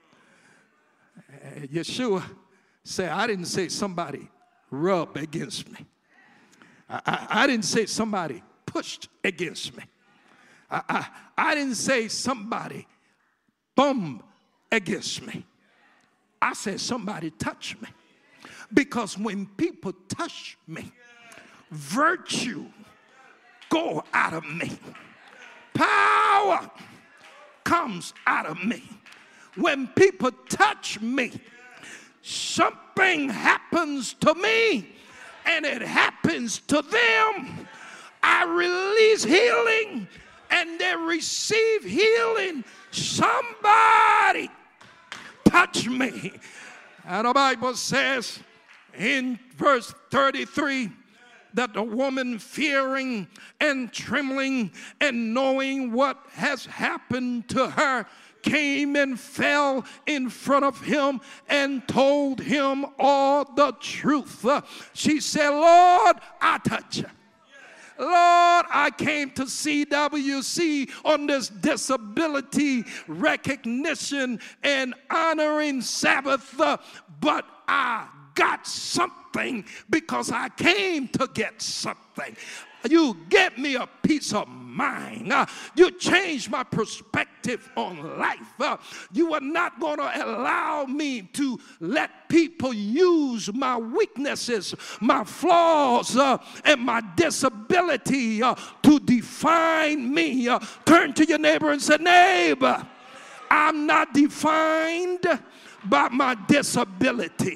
you? Yeshua said, I didn't say somebody rubbed against me. I didn't say somebody pushed against me. I didn't say somebody bummed against me. I said somebody touched me. Because when people touch me, virtue go out of me. Power comes out of me. When people touch me, something happens to me, and it happens to them. I release healing, and they receive healing. Somebody touch me. And the Bible says in verse 33 that the woman, fearing and trembling and knowing what has happened to her, came and fell in front of him and told him all the truth. She said, Lord, I touch you. Lord, I came to CWC on this disability recognition and honoring Sabbath, but I got something because I came to get something. You get me a peace of mind. You changed my perspective on life. You are not going to allow me to let people use my weaknesses, my flaws, and my disability to define me. Turn to your neighbor and say, neighbor, I'm not defined by my disability.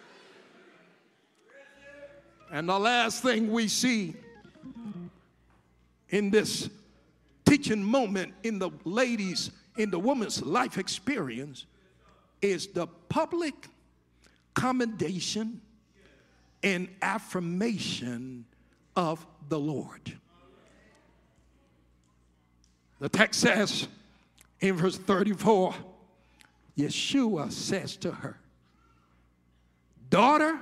And the last thing we see in this teaching moment in the woman's life experience is the public commendation and affirmation of the Lord. The text says in verse 34, Yeshua says to her, daughter,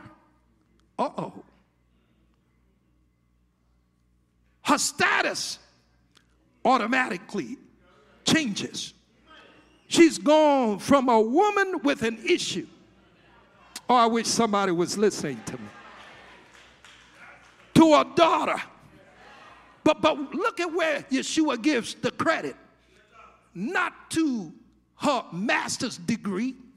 her status automatically changes. She's gone from a woman with an issue. Oh, I wish somebody was listening to me. To a daughter. But look at where Yeshua gives the credit. Not to her master's degree,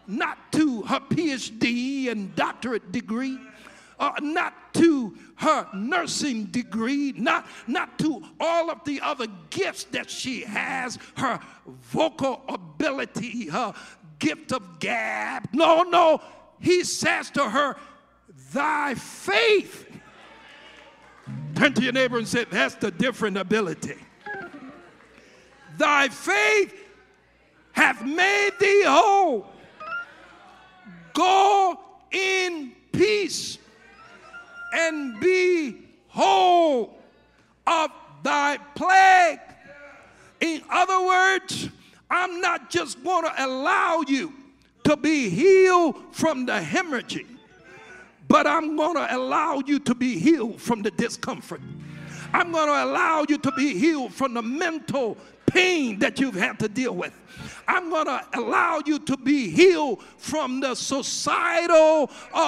not to her PhD and doctorate degree, not to her nursing degree, not to all of the other gifts that she has, her vocal ability, her gift of gab. No, he says to her, thy faith. Turn to your neighbor and say, that's the different ability. Thy faith hath made thee whole. Go in peace and be whole of thy plague. In other words, I'm not just going to allow you to be healed from the hemorrhaging, but I'm going to allow you to be healed from the discomfort. I'm going to allow you to be healed from the mental pain that you've had to deal with. I'm going to allow you to be healed from the societal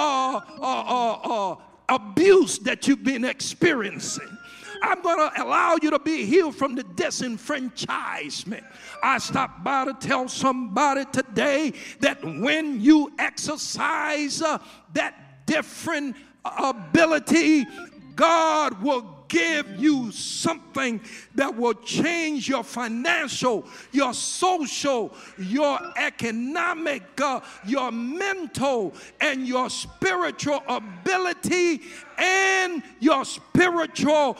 abuse that you've been experiencing. I'm going to allow you to be healed from the disenfranchisement. I stopped by to tell somebody today that when you exercise that different ability, God will give you something that will change your financial, your social, your economic, your mental, and your spiritual ability, and your spiritual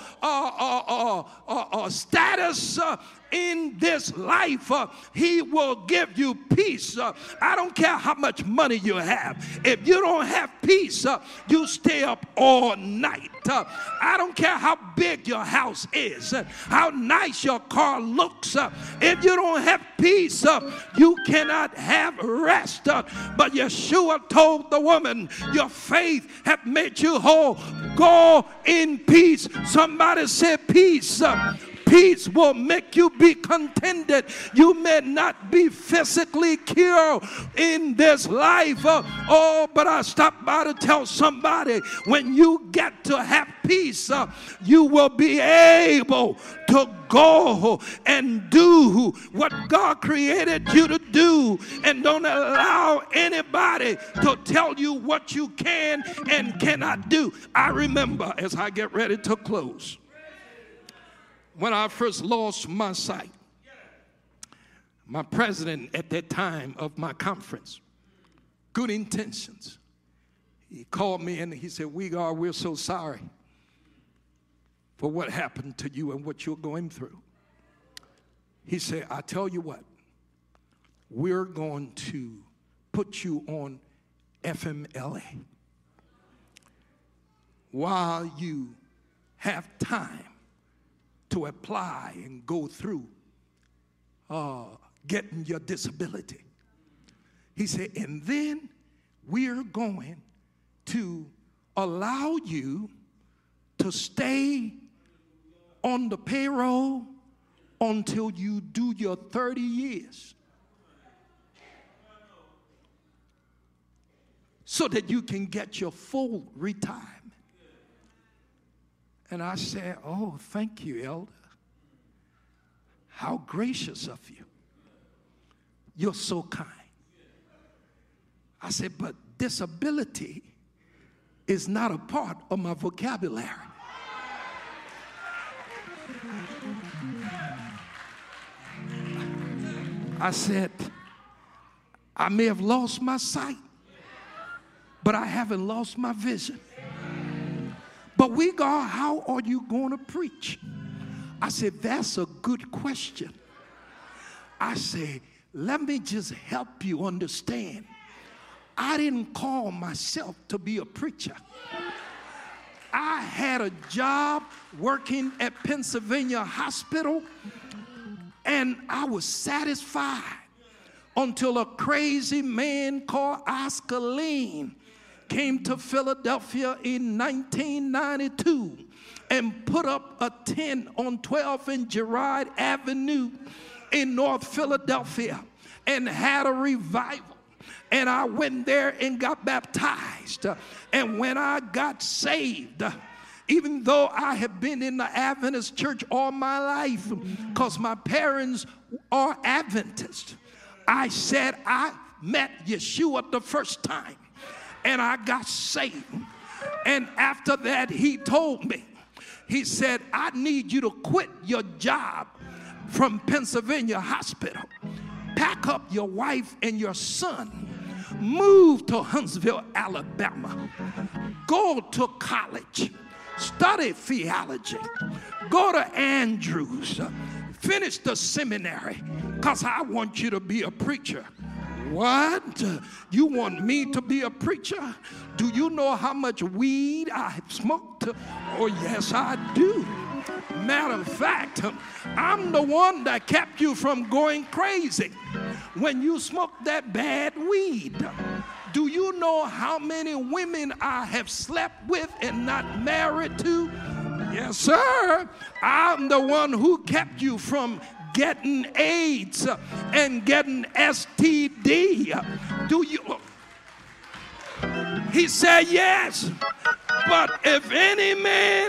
status in this life. He will give you peace. I don't care how much money you have. If you don't have peace, you stay up all night. I don't care how big your house is, how nice your car looks. If you don't have peace, you cannot have rest. But Yeshua told the woman, your faith hath made you whole. Go in peace. Somebody said peace. Peace will make you be contented. You may not be physically cured in this life. But I stopped by to tell somebody, when you get to have peace, you will be able to go and do what God created you to do, and don't allow anybody to tell you what you can and cannot do. I remember, as I get ready to close, when I first lost my sight, my president at that time of my conference, good intentions, he called me and he said, Wegar, we're so sorry for what happened to you and what you're going through. He said, I tell you what, we're going to put you on FMLA while you have time to apply and go through getting your disability. He said, and then we're going to allow you to stay on the payroll until you do your 30 years so that you can get your full retirement. And I said, oh, thank you, Elder. How gracious of you. You're so kind. I said, but disability is not a part of my vocabulary. I said, I may have lost my sight, but I haven't lost my vision. But Wegar, how are you going to preach? I said, that's a good question. I said, let me just help you understand. I didn't call myself to be a preacher. I had a job working at Pennsylvania Hospital, and I was satisfied until a crazy man called Oscar Lean came to Philadelphia in 1992 and put up a tent on 12th and Girard Avenue in North Philadelphia and had a revival. And I went there and got baptized. And when I got saved, even though I have been in the Adventist church all my life, because my parents are Adventists, I said, I met Yeshua the first time and I got saved. And after that, he told me, he said, I need you to quit your job from Pennsylvania Hospital. Pack up your wife and your son. Move to Huntsville, Alabama. Go to college. Study theology. Go to Andrews. Finish the seminary, because I want you to be a preacher. What? You want me to be a preacher? Do you know how much weed I have smoked? Oh, yes, I do. Matter of fact, I'm the one that kept you from going crazy when you smoked that bad weed. Do you know how many women I have slept with and not married to? Yes, sir. I'm the one who kept you from getting AIDS and getting STD. Do you? He said, yes. But if any man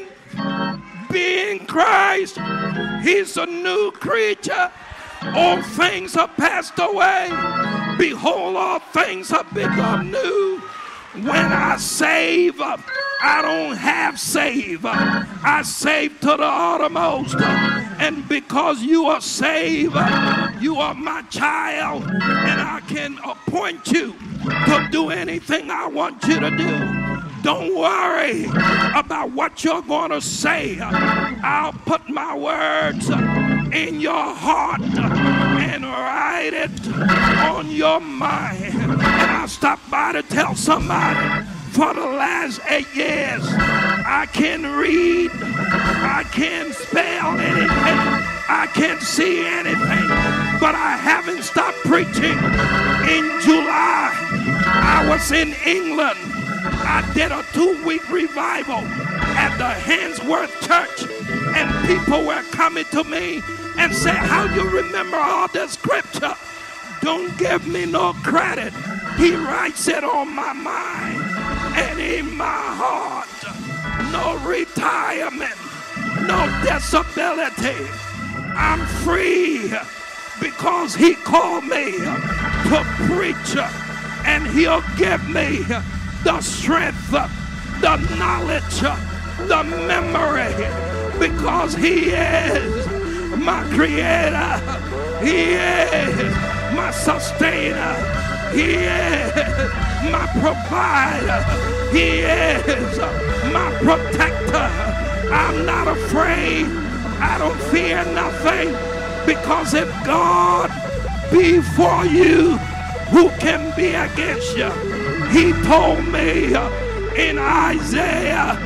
be in Christ, he's a new creature. All things are passed away. Behold, all things have become new. When I save, I don't have save. I save to the uttermost. And because you are saved, you are my child, and I can appoint you to do anything I want you to do. Don't worry about what you're going to say. I'll put my words in your heart and write it on your mind. And I'll stop by to tell somebody, for the last 8 years, I can read, I can spell anything, I can see anything, but I haven't stopped preaching. In July, I was in England. I did a 2-week revival at the Handsworth Church, and people were coming to me and say, how you remember all the scripture? Don't give me no credit. He writes it on my mind and in my heart. No retirement, no disability. I'm free because he called me to preach, and he'll give me the strength, the knowledge, the memory, because he is my creator. He is my sustainer. He is my provider. He is my protector. I'm not afraid. I don't fear nothing, because if God be for you, who can be against you? He told me in Isaiah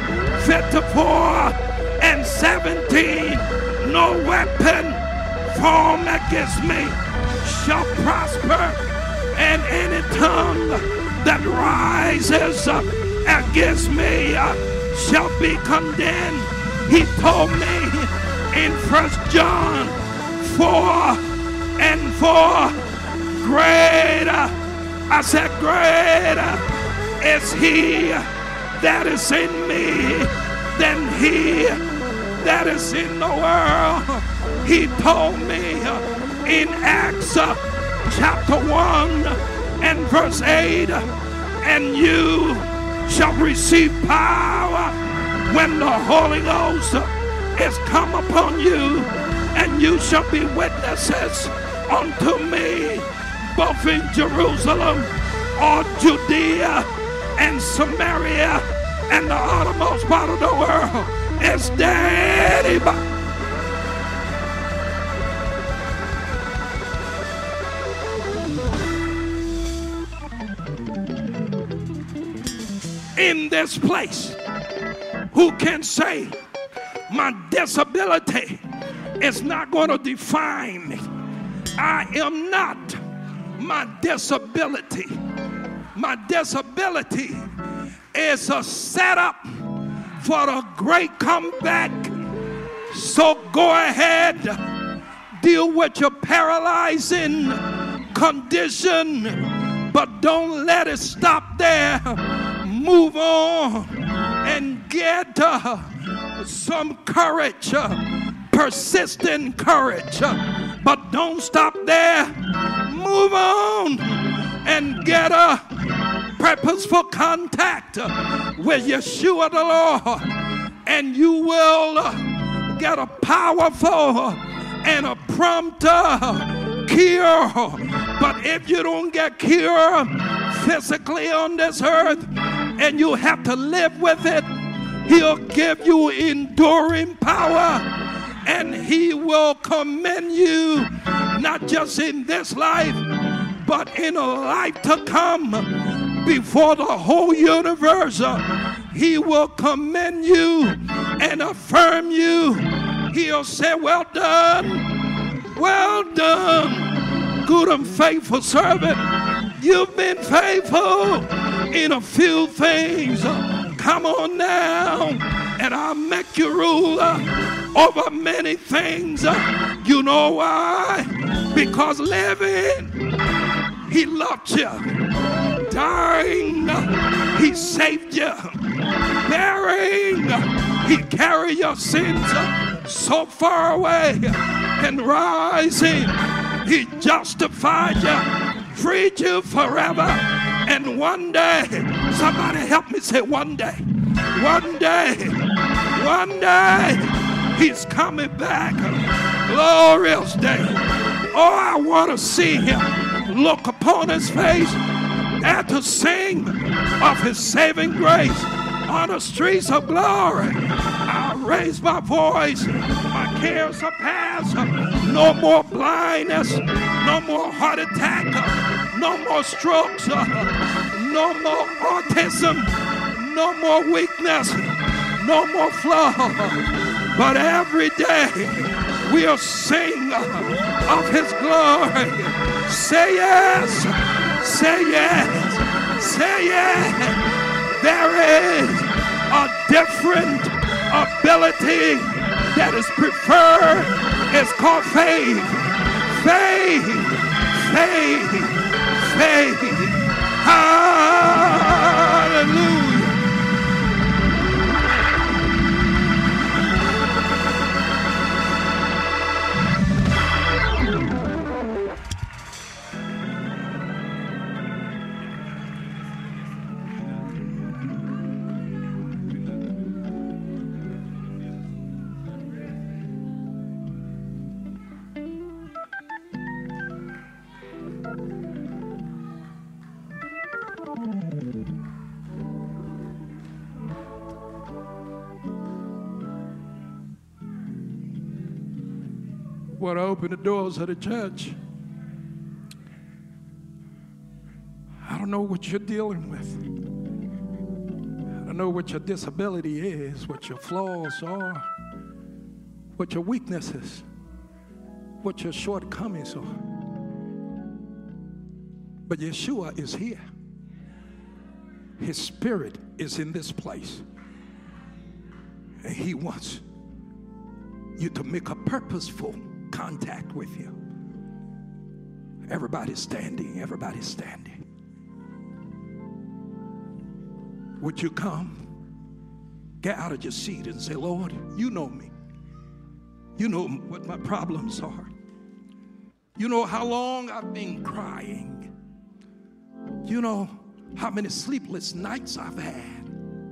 54:17, no weapon formed against me shall prosper, and any tongue that rises against me shall be condemned. He told me in 1 John 4:4, greater, I said, greater is he that is in me than he that is in the world. He told me in Acts chapter 1:8, and you shall receive power when the Holy Ghost is come upon you, and you shall be witnesses unto me, both in Jerusalem, all Judea and Samaria, and the uttermost part of the world. Is there anybody? In this place who can say, my disability is not going to define me? I am not my disability. My disability is a setup for a great comeback. So go ahead, deal with your paralyzing condition, but don't let it stop there. Move on and get some courage, persistent courage, but don't stop there. Move on. and get a purposeful contact with Yeshua the Lord, and you will get a powerful and a prompt cure. But if you don't get cured physically on this earth and you have to live with it, he'll give you enduring power, and he will commend you not just in this life but in a life to come before the whole universe. He will commend you and affirm you. He'll say, well done, good and faithful servant. You've been faithful in a few things. Come on now, and I'll make you ruler over many things. You know why? Because living, he loved you. Dying, he saved you. Bearing, he carried your sins so far away. And rising, he justified you, freed you forever. And one day, somebody help me say one day, he's coming back. Glorious day. Oh, I want to see him, look upon his face, and to sing of his saving grace on the streets of glory. I'll raise my voice, my cares are past. No more blindness, no more heart attack, no more strokes, no more autism, no more weakness, no more flaw. But every day we'll sing of his glory. Say yes, say yes, say yes. There is a different ability that is preferred. It's called faith. Faith, faith, faith. Hallelujah. When I open the doors of the church, I don't know what you're dealing with. I don't know what your disability is, what your flaws are, what your weaknesses, what your shortcomings are. But Yeshua is here. His spirit is in this place. And he wants you to make a purposeful contact with you. Everybody's standing. Everybody's standing. Would you come? Get out of your seat and say, Lord, you know me. You know what my problems are. You know how long I've been crying. You know how many sleepless nights I've had.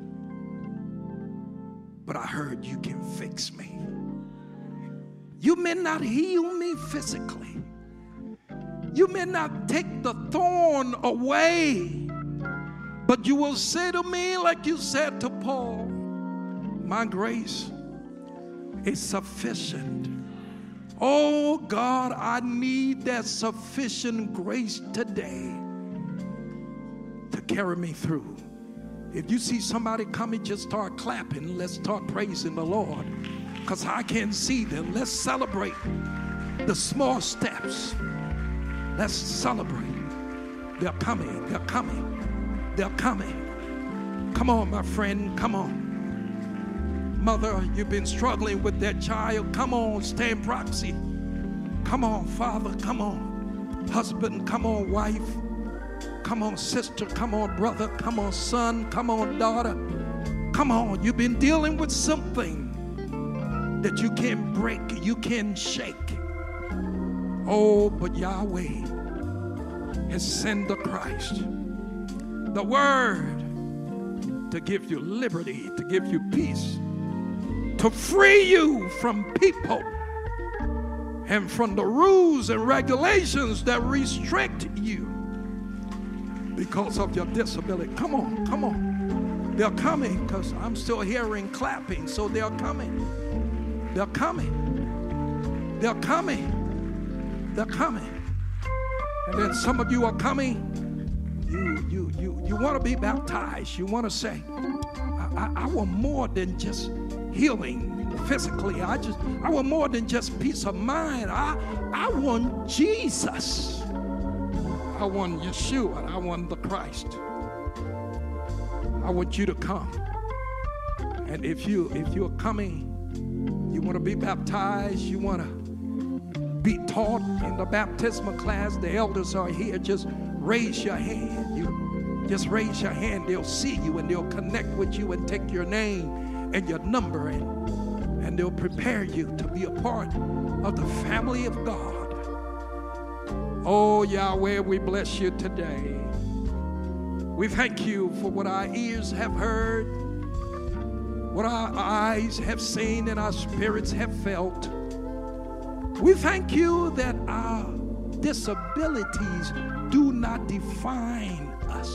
But I heard you can fix me. You may not heal me physically. You may not take the thorn away. But you will say to me, like you said to Paul, my grace is sufficient. Oh God, I need that sufficient grace today to carry me through. If you see somebody coming, just start clapping. Let's start praising the Lord. Because I can't see them. Let's celebrate the small steps. Let's celebrate. They're coming. They're coming. They're coming. Come on, my friend. Come on. Mother, you've been struggling with that child. Come on, stand proxy. Come on, father. Come on. Husband. Come on, wife. Come on, sister. Come on, brother. Come on, son. Come on, daughter. Come on. You've been dealing with something that you can't break, you can't shake. Oh, but Yahweh has sent the Christ, the Word, to give you liberty, to give you peace, to free you from people and from the rules and regulations that restrict you because of your disability. Come on, come on. They're coming, because I'm still hearing clapping, so they're coming. They're coming. They're coming. They're coming. And then some of you are coming. You want to be baptized. You want to say, I want more than just healing physically. I want more than just peace of mind. I want Jesus. I want Yeshua. I want the Christ. I want you to come. And if you're coming, you want to be baptized, you want to be taught in the baptismal class, the elders are here. Just raise your hand. You just raise your hand. They'll see you and they'll connect with you and take your name and your number, and they'll prepare you to be a part of the family of God. Oh, Yahweh, we bless you today. We thank you for what our ears have heard, what our eyes have seen, and our spirits have felt. We thank you that our disabilities do not define us,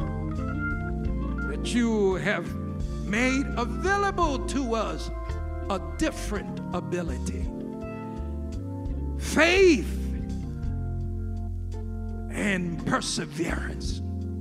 that you have made available to us a different ability, faith and perseverance,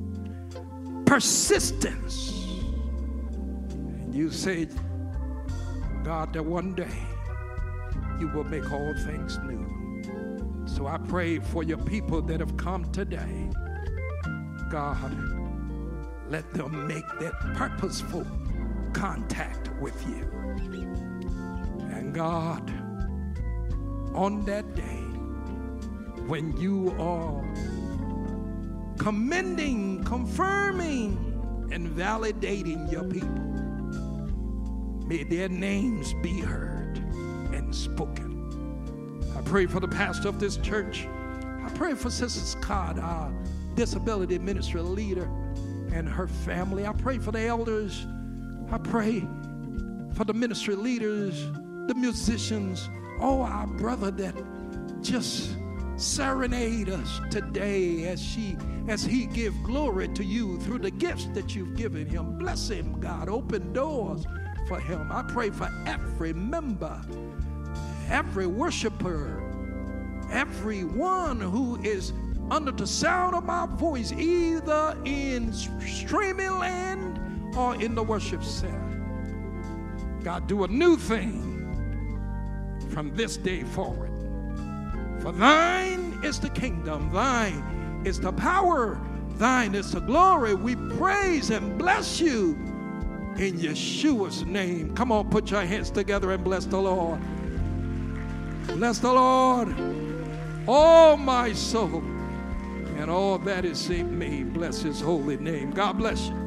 persistence. And you say, God, that one day you will make all things new. So I pray for your people that have come today. God, let them make that purposeful contact with you. And God, on that day, when you are commending, confirming, and validating your people, may their names be heard and spoken. I pray for the pastor of this church. I pray for Sister Scott, our disability ministry leader, and her family. I pray for the elders. I pray for the ministry leaders, the musicians, our brother that just serenade us today as he give glory to you through the gifts that you've given him. Bless him, God. Open doors for him. I pray for every member, every worshiper, everyone who is under the sound of my voice, either in streaming land or in the worship center. God, do a new thing from this day forward. For thine is the kingdom, thine is the power, thine is the glory. We praise and bless you in Yeshua's name. Come on, put your hands together and bless the Lord. Bless the Lord, oh my soul, and all that is in me. Bless his holy name. God bless you.